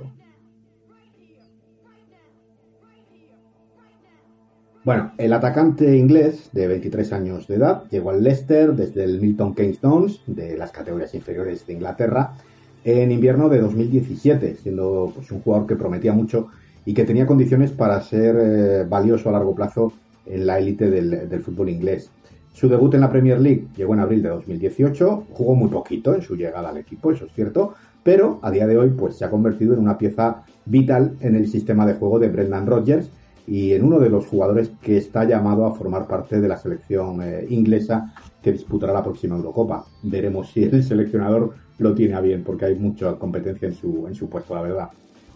Bueno, el atacante inglés de 23 años de edad llegó al Leicester desde el Milton Keynes Dons, de las categorías inferiores de Inglaterra, en invierno de 2017, siendo pues, un jugador que prometía mucho y que tenía condiciones para ser valioso a largo plazo en la élite del fútbol inglés. Su debut en la Premier League llegó en abril de 2018, jugó muy poquito en su llegada al equipo, eso es cierto, pero a día de hoy pues se ha convertido en una pieza vital en el sistema de juego de Brendan Rodgers y en uno de los jugadores que está llamado a formar parte de la selección inglesa que disputará la próxima Eurocopa. Veremos si el seleccionador lo tiene a bien, porque hay mucha competencia en su puesto, la verdad.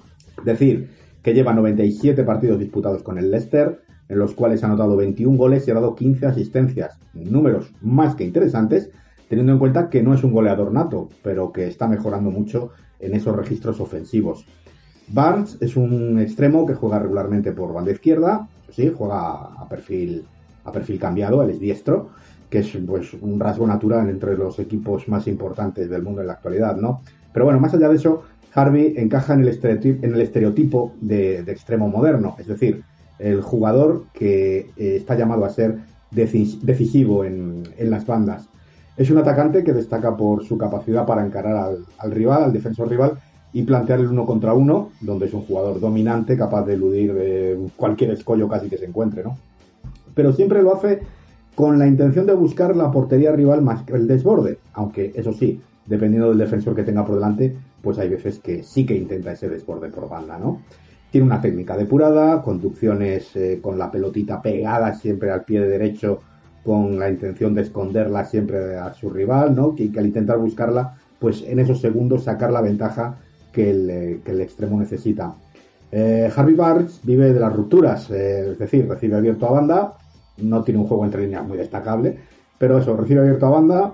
Decir que lleva 97 partidos disputados con el Leicester, en los cuales ha anotado 21 goles y ha dado 15 asistencias. Números más que interesantes, teniendo en cuenta que no es un goleador nato, pero que está mejorando mucho en esos registros ofensivos. Barnes es un extremo que juega regularmente por banda izquierda, sí, juega a perfil cambiado, él es diestro, que es pues un rasgo natural entre los equipos más importantes del mundo en la actualidad, ¿no? Pero bueno, más allá de eso, Harvey encaja en el estereotipo de extremo moderno, es decir, el jugador que está llamado a ser decisivo en las bandas. Es un atacante que destaca por su capacidad para encarar al rival, al defensor rival, y plantear el 1 contra 1, donde es un jugador dominante, capaz de eludir cualquier escollo casi que se encuentre, ¿no? Pero siempre lo hace con la intención de buscar la portería rival más que el desborde, aunque eso sí, dependiendo del defensor que tenga por delante, pues hay veces que sí que intenta ese desborde por banda, ¿no? Tiene una técnica depurada, conducciones con la pelotita pegada siempre al pie derecho, con la intención de esconderla siempre a su rival, ¿no? Que al intentar buscarla, pues en esos segundos sacar la ventaja que el extremo necesita. Harvey Barnes vive de las rupturas, es decir, recibe abierto a banda, no tiene un juego entre líneas muy destacable, pero eso, recibe abierto a banda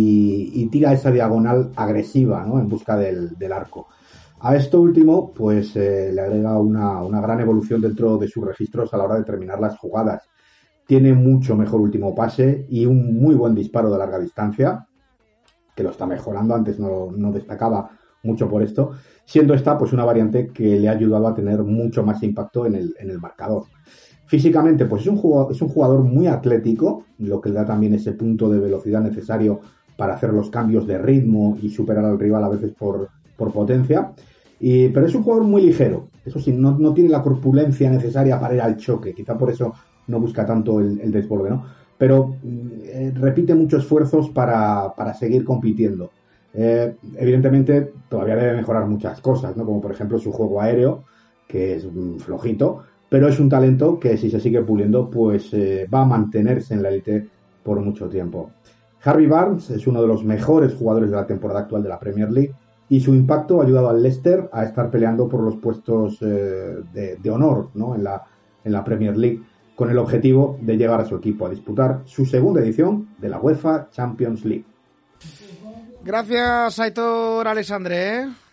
y tira esa diagonal agresiva, ¿no? En busca del arco. A esto último, pues le agrega una gran evolución dentro de sus registros a la hora de terminar las jugadas. Tiene mucho mejor último pase y un muy buen disparo de larga distancia, que lo está mejorando, antes no destacaba mucho por esto, siendo esta pues una variante que le ha ayudado a tener mucho más impacto en el marcador. Físicamente, pues es un jugador muy atlético, lo que le da también ese punto de velocidad necesario para hacer los cambios de ritmo y superar al rival a veces por potencia, pero es un jugador muy ligero, eso sí, no tiene la corpulencia necesaria para ir al choque, quizá por eso no busca tanto el desborde, ¿no? Pero repite muchos esfuerzos para seguir compitiendo. Evidentemente todavía debe mejorar muchas cosas, ¿no? Como por ejemplo su juego aéreo, que es flojito, pero es un talento que si se sigue puliendo pues va a mantenerse en la élite por mucho tiempo. Harvey Barnes es uno de los mejores jugadores de la temporada actual de la Premier League y su impacto ha ayudado al Leicester a estar peleando por los puestos de honor, ¿no? en la Premier League, con el objetivo de llevar a su equipo a disputar su segunda edición de la UEFA Champions League. Gracias, Aitor Alexandre.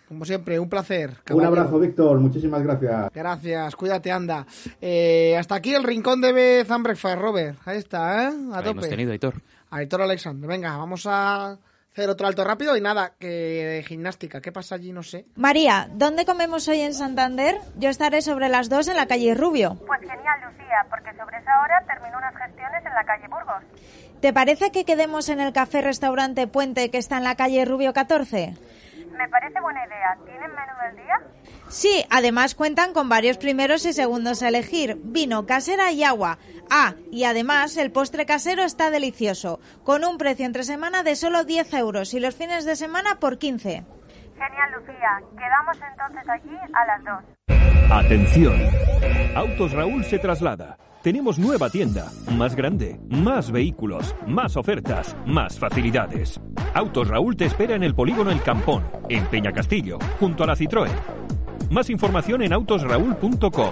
Como siempre, un placer. Un abrazo, Víctor. Muchísimas gracias. Gracias, cuídate, anda. Hasta aquí el rincón de Bed and Breakfast, Robert. Ahí está, A tope. Hemos tenido, Aitor. Aitor Alexander. Venga, vamos a hacer otro alto rápido y nada, que gimnástica. ¿Qué pasa allí? No sé. María, ¿dónde comemos hoy en Santander? Yo estaré sobre las 2 en la calle Rubio. Pues genial, Lucía, porque sobre esa hora termino unas gestiones en la calle Burgos. ¿Te parece que quedemos en el café-restaurante Puente que está en la calle Rubio 14? Me parece buena idea. ¿Tienen menú del día? Sí, además cuentan con varios primeros y segundos a elegir, vino, casera y agua. Ah, y además el postre casero está delicioso, con un precio entre semana de solo 10 euros y los fines de semana por 15. Genial, Lucía. Quedamos entonces allí a las 2. Atención. Autos Raúl se traslada. Tenemos nueva tienda, más grande, más vehículos, más ofertas, más facilidades. Autos Raúl te espera en el polígono El Campón, en Peñacastillo, junto a la Citroën. Más información en autosraúl.com.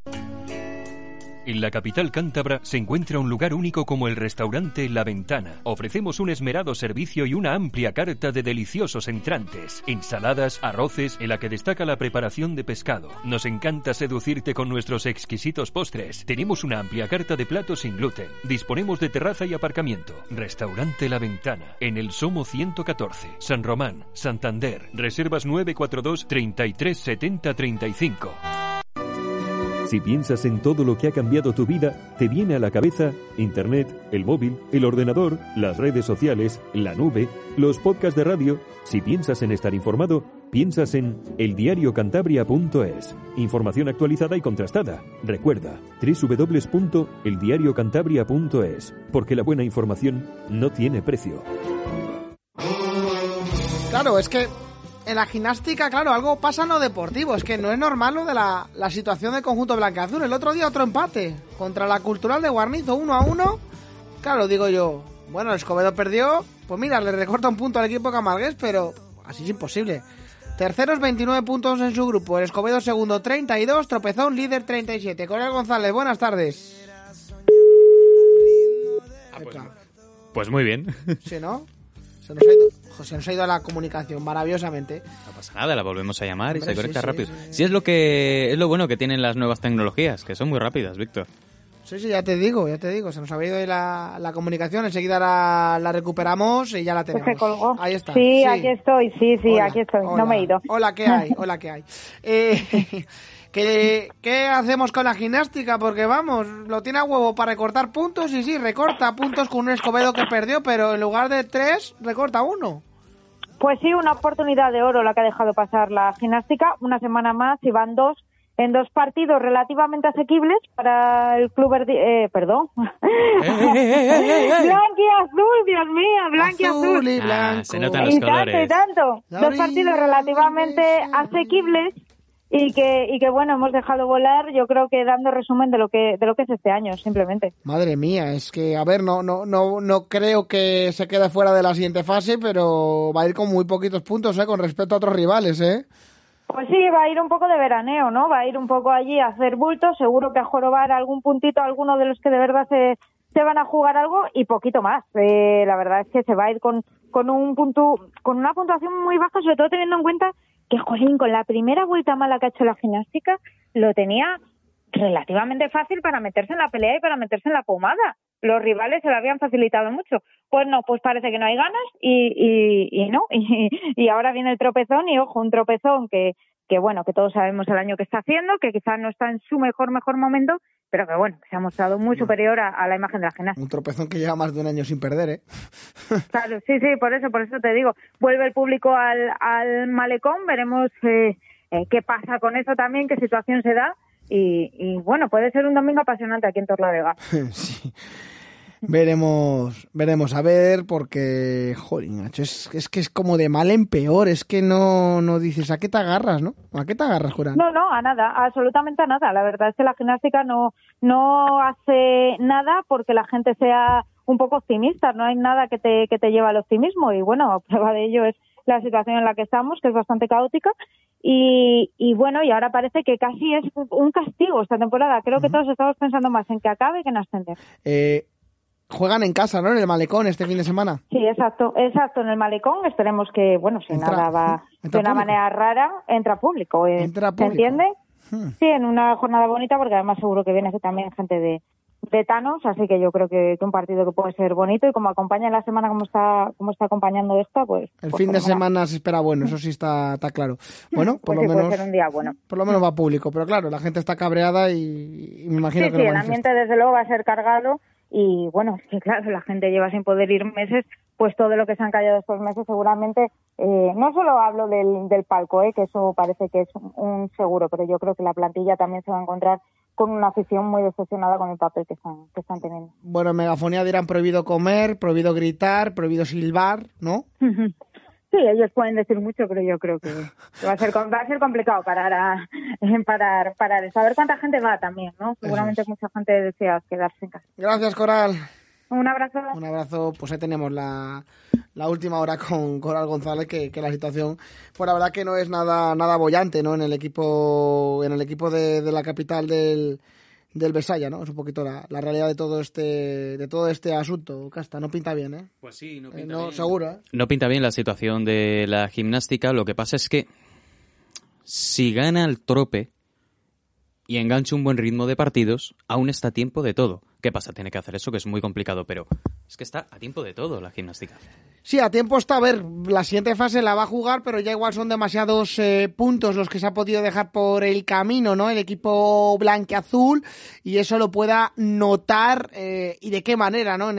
En la capital cántabra se encuentra un lugar único como el restaurante La Ventana. Ofrecemos un esmerado servicio y una amplia carta de deliciosos entrantes, ensaladas, arroces, en la que destaca la preparación de pescado. Nos encanta seducirte con nuestros exquisitos postres. Tenemos una amplia carta de platos sin gluten. Disponemos de terraza y aparcamiento. Restaurante La Ventana, en el Somo 114, San Román, Santander. Reservas 942 33 70 35. Si piensas en todo lo que ha cambiado tu vida, te viene a la cabeza Internet, el móvil, el ordenador, las redes sociales, la nube, los podcasts de radio. Si piensas en estar informado, piensas en eldiariocantabria.es. Información actualizada y contrastada. Recuerda, www.eldiariocantabria.es, porque la buena información no tiene precio. Claro, es que en la gimnástica, claro, algo pasa en lo deportivo. Es que no es normal lo de la situación del conjunto blancaazul. El otro día otro empate contra la Cultural de Guarnizo, 1-1. Claro, digo yo, bueno, el Escobedo perdió. Pues mira, le recorta un punto al equipo camargués, pero así es imposible. Terceros, 29 puntos en su grupo. El Escobedo segundo, 32. Tropezón, líder, 37. Coronel González, buenas tardes. Pues muy bien. Sí, ¿no? Se nos ha ido la comunicación maravillosamente. No pasa nada, la volvemos a llamar. Hombre, y se conecta rápido. Sí. Sí, es lo bueno que tienen las nuevas tecnologías, que son muy rápidas, Víctor. Sí, ya te digo, se nos había ido la comunicación, enseguida la recuperamos y ya la tenemos. Pues se colgó. Ahí está. Sí, aquí estoy, hola, aquí estoy, hola. No me he ido. Hola, ¿qué hay? ¿Qué hacemos con la gimnástica? Porque vamos, lo tiene a huevo para recortar puntos y sí, recorta puntos con un Escobedo que perdió, pero en lugar de 3, recorta 1. Pues sí, una oportunidad de oro la que ha dejado pasar la gimnástica. Una semana más y van 2 en 2 partidos relativamente asequibles para el club perdón. Blanquiazul, Dios mío, Blanquiazul. Y blanco. Se notan los colores. Y tanto. 2 partidos relativamente asequibles y que bueno, hemos dejado volar, yo creo que dando resumen de lo que es este año, simplemente. Madre mía, es que, a ver, no creo que se quede fuera de la siguiente fase, pero va a ir con muy poquitos puntos, con respecto a otros rivales, Pues sí, va a ir un poco de veraneo, ¿no? Va a ir un poco allí a hacer bultos, seguro que a jorobar algún puntito a alguno de los que de verdad se van a jugar algo y poquito más. La verdad es que se va a ir con una puntuación muy baja, sobre todo teniendo en cuenta que, jolín, con la primera vuelta mala que ha hecho la gimnástica, lo tenía relativamente fácil para meterse en la pelea y para meterse en la pomada. Los rivales se lo habían facilitado mucho. Pues no, pues parece que no hay ganas y no. Y ahora viene el tropezón y, ojo, un tropezón que bueno, que todos sabemos el año que está haciendo, que quizás no está en su mejor momento, pero que bueno, que se ha mostrado muy superior a la imagen de la gimnástica. Un tropezón que lleva más de un año sin perder, Claro, sí, por eso te digo. Vuelve el público al malecón, veremos qué pasa con eso también, qué situación se da. Y bueno, puede ser un domingo apasionante aquí en Torlavega. Sí. Veremos a ver, porque, joder, macho, es que es como de mal en peor, es que no dices, ¿a qué te agarras, no? ¿A qué te agarras, Juran? No, a nada, absolutamente a nada. La verdad es que la gimnástica no hace nada porque la gente sea un poco optimista, no hay nada que te lleve al optimismo y bueno, prueba de ello es la situación en la que estamos, que es bastante caótica y bueno, y ahora parece que casi es un castigo esta temporada. Creo que todos estamos pensando más en que acabe que en ascender. juegan en casa, ¿no? En el Malecón este fin de semana. Sí, exacto, en el Malecón. Esperemos que, bueno, si nada va de una manera rara, entra público. ¿Se entiende? Sí, en una jornada bonita, porque además seguro que viene también gente de Thanos, así que yo creo que un partido que puede ser bonito, y como acompaña en la semana como está acompañando esta, pues... El fin de semana se espera bueno, eso sí está claro. Bueno, por pues lo sí, menos... puede ser un día bueno. Por lo menos va público, pero claro, la gente está cabreada y me imagino que... Sí, el ambiente desde luego va a ser cargado, y bueno, sí, claro, la gente lleva sin poder ir meses, pues todo lo que se han callado estos meses seguramente, no solo hablo del palco, que eso parece que es un seguro, pero yo creo que la plantilla también se va a encontrar con una afición muy decepcionada con el papel que están teniendo. Bueno, en megafonía dirán prohibido comer, prohibido gritar, prohibido silbar, ¿no? Sí, ellos pueden decir mucho, pero yo creo que va a ser complicado parar. Saber cuánta gente va también, ¿no? Seguramente mucha gente desea quedarse en casa. Gracias, Coral. Un abrazo. Un abrazo. Pues ahí tenemos la última hora con Coral González, que la situación, pues la verdad que no es nada bollante, ¿no? En el equipo de la capital del Besaya, ¿no? Es un poquito la realidad de todo este asunto, Casta. No pinta bien, ¿eh? Pues sí, no pinta bien. Seguro, ¿eh? No pinta bien la situación de la gimnástica. Lo que pasa es que si gana el Trope y engancha un buen ritmo de partidos, aún está a tiempo de todo. ¿Qué pasa? Tiene que hacer eso, que es muy complicado, pero es que está a tiempo de todo la gimnástica. Sí, a tiempo está. A ver, la siguiente fase la va a jugar, pero ya igual son demasiados puntos los que se ha podido dejar por el camino, ¿no? El equipo blanquiazul, y eso lo pueda notar, y de qué manera, ¿no? En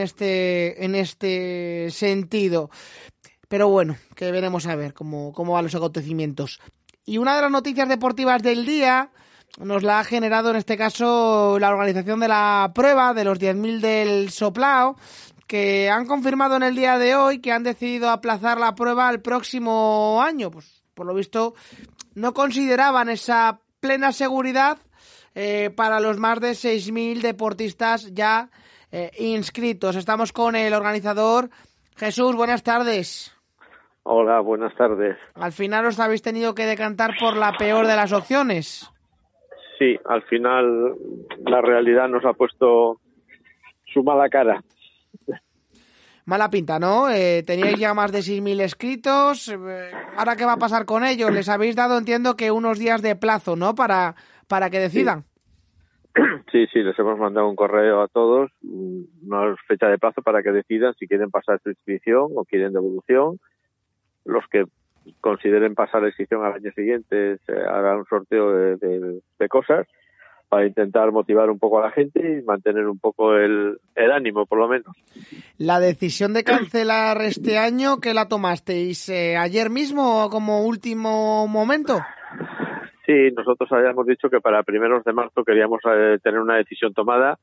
este sentido. Pero bueno, que veremos a ver cómo van los acontecimientos. Y una de las noticias deportivas del día nos la ha generado en este caso la organización de la prueba de los 10.000 del Soplao, que han confirmado en el día de hoy que han decidido aplazar la prueba al próximo año. Pues por lo visto no consideraban esa plena seguridad para los más de 6.000 deportistas ya inscritos. Estamos con el organizador. Jesús, buenas tardes. Hola, buenas tardes. Al final os habéis tenido que decantar por la peor de las opciones. Sí, al final la realidad nos ha puesto su mala cara. Mala pinta, ¿no? Teníais ya más de 6.000 escritos. ¿Ahora qué va a pasar con ellos? Les habéis dado, entiendo, que unos días de plazo, ¿no? Para que decidan. Sí, les hemos mandado un correo a todos, una fecha de plazo para que decidan si quieren pasar su inscripción o quieren devolución. Los que consideren pasar la inscripción al año siguiente, se hará un sorteo de cosas para intentar motivar un poco a la gente y mantener un poco el ánimo, por lo menos. La decisión de cancelar este año, ¿qué la tomasteis ayer mismo como último momento? Sí, nosotros habíamos dicho que para primeros de marzo queríamos tener una decisión tomada,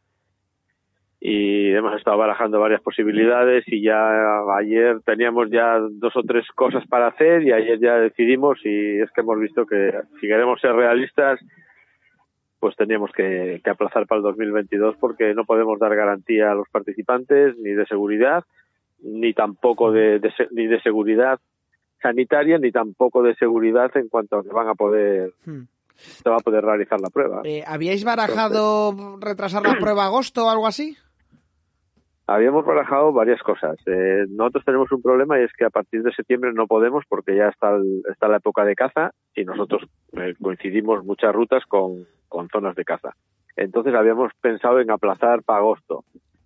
y hemos estado barajando varias posibilidades, y ya ayer teníamos ya 2 o 3 cosas para hacer, y ayer ya decidimos, y es que hemos visto que si queremos ser realistas, pues teníamos que aplazar para el 2022, porque no podemos dar garantía a los participantes ni de seguridad, ni tampoco ni de seguridad sanitaria, ni tampoco de seguridad en cuanto a que se va a poder realizar la prueba. ¿Habíais barajado retrasar la prueba a agosto o algo así? Habíamos barajado varias cosas. Nosotros tenemos un problema, y es que a partir de septiembre no podemos, porque ya está la época de caza, y nosotros coincidimos muchas rutas con zonas de caza. Entonces habíamos pensado en aplazar para agosto.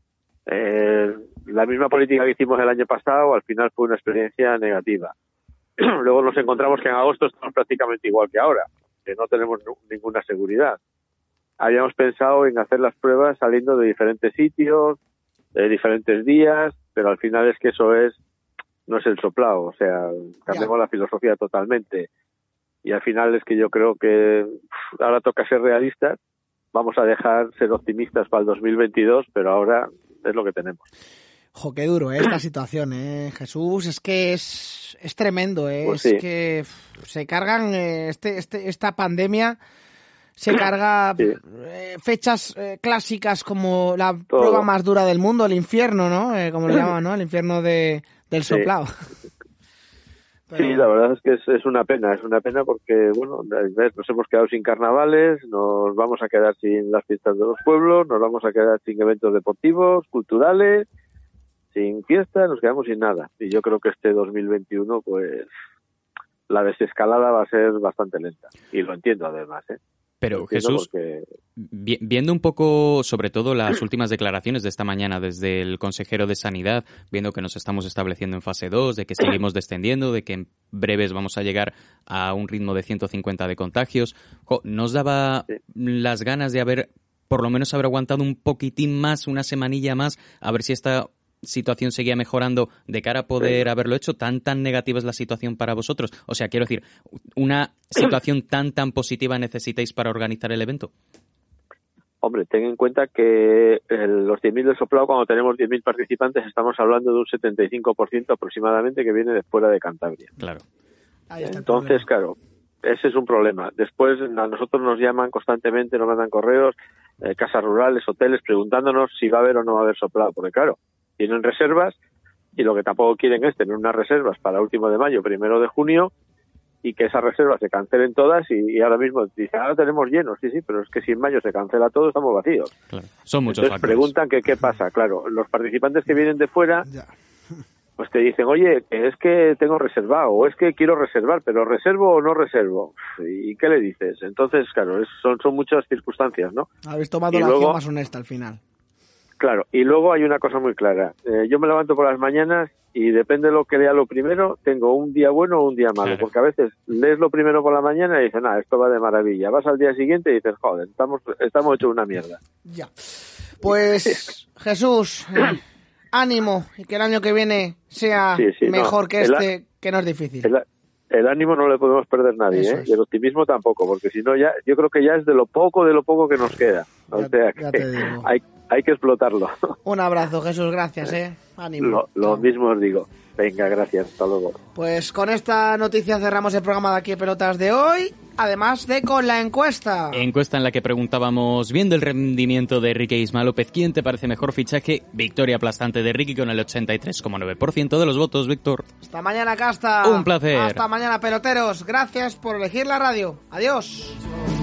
La misma política que hicimos el año pasado al final fue una experiencia negativa. Luego nos encontramos que en agosto estamos prácticamente igual que ahora, que no tenemos ninguna seguridad. Habíamos pensado en hacer las pruebas saliendo de diferentes sitios, de diferentes días, pero al final es que eso no es el Soplao, o sea, cambiamos la filosofía totalmente. Y al final es que yo creo que ahora toca ser realistas, vamos a dejar ser optimistas para el 2022, pero ahora es lo que tenemos. Jo, qué duro esta situación, Jesús, es que es tremendo, Pues sí. Es que se cargan esta pandemia, se carga fechas clásicas como la prueba más dura del mundo, el infierno, ¿no? Como lo llaman, ¿no? El infierno del Soplao. Pero... Sí, la verdad es que es una pena porque, bueno, nos hemos quedado sin carnavales, nos vamos a quedar sin las fiestas de los pueblos, nos vamos a quedar sin eventos deportivos, culturales, sin fiesta, nos quedamos sin nada. Y yo creo que este 2021, pues, la desescalada va a ser bastante lenta. Y lo entiendo además, ¿eh? Pero Jesús, viendo un poco sobre todo las últimas declaraciones de esta mañana desde el consejero de Sanidad, viendo que nos estamos estableciendo en fase 2, de que seguimos descendiendo, de que en breves vamos a llegar a un ritmo de 150 de contagios, ¿nos daba las ganas de por lo menos haber aguantado un poquitín más, una semanilla más, a ver si esta situación seguía mejorando de cara a poder haberlo hecho? ¿Tan negativa es la situación para vosotros? O sea, quiero decir, ¿una situación tan positiva necesitáis para organizar el evento? Hombre, ten en cuenta que los 10.000 del soplado, cuando tenemos 10.000 participantes, estamos hablando de un 75% aproximadamente que viene de fuera de Cantabria. Claro. Entonces, claro, ese es un problema. Después a nosotros nos llaman constantemente, nos mandan correos, casas rurales, hoteles, preguntándonos si va a haber o no va a haber soplado, porque claro, tienen reservas y lo que tampoco quieren es tener unas reservas para último de mayo, 1 de junio, y que esas reservas se cancelen todas y ahora mismo dicen, ahora tenemos llenos, sí, pero es que si en mayo se cancela todo, estamos vacíos. Claro. Son muchos Entonces factores. preguntan que qué pasa. Claro, los participantes que vienen de fuera, pues te dicen, oye, es que tengo reservado, o es que quiero reservar, pero ¿reservo o no reservo? ¿Y qué le dices? Entonces, claro, son muchas circunstancias, ¿no? Habéis tomado la acción más honesta al final. Claro, y luego hay una cosa muy clara. Yo me levanto por las mañanas y depende de lo que lea lo primero, tengo un día bueno o un día malo. Claro. Porque a veces lees lo primero por la mañana y dices, esto va de maravilla. Vas al día siguiente y dices, joder, estamos hechos una mierda. Ya. Pues, Jesús, ánimo y que el año que viene sea mejor que que no es difícil. El ánimo no le podemos perder nadie, y el optimismo tampoco, porque si no ya, yo creo que ya es de lo poco que nos queda. O sea, que hay que explotarlo. Un abrazo, Jesús, gracias, ánimo. Lo mismo os digo. Venga, gracias, hasta luego. Pues con esta noticia cerramos el programa de Aquí en Pelotas de hoy, además de con la encuesta. Encuesta en la que preguntábamos, viendo el rendimiento de Ricky Isma López, ¿quién te parece mejor fichaje? Victoria aplastante de Ricky con el 83,9% de los votos, Víctor. Hasta mañana, Casta. Un placer. Hasta mañana, peloteros. Gracias por elegir la radio. Adiós.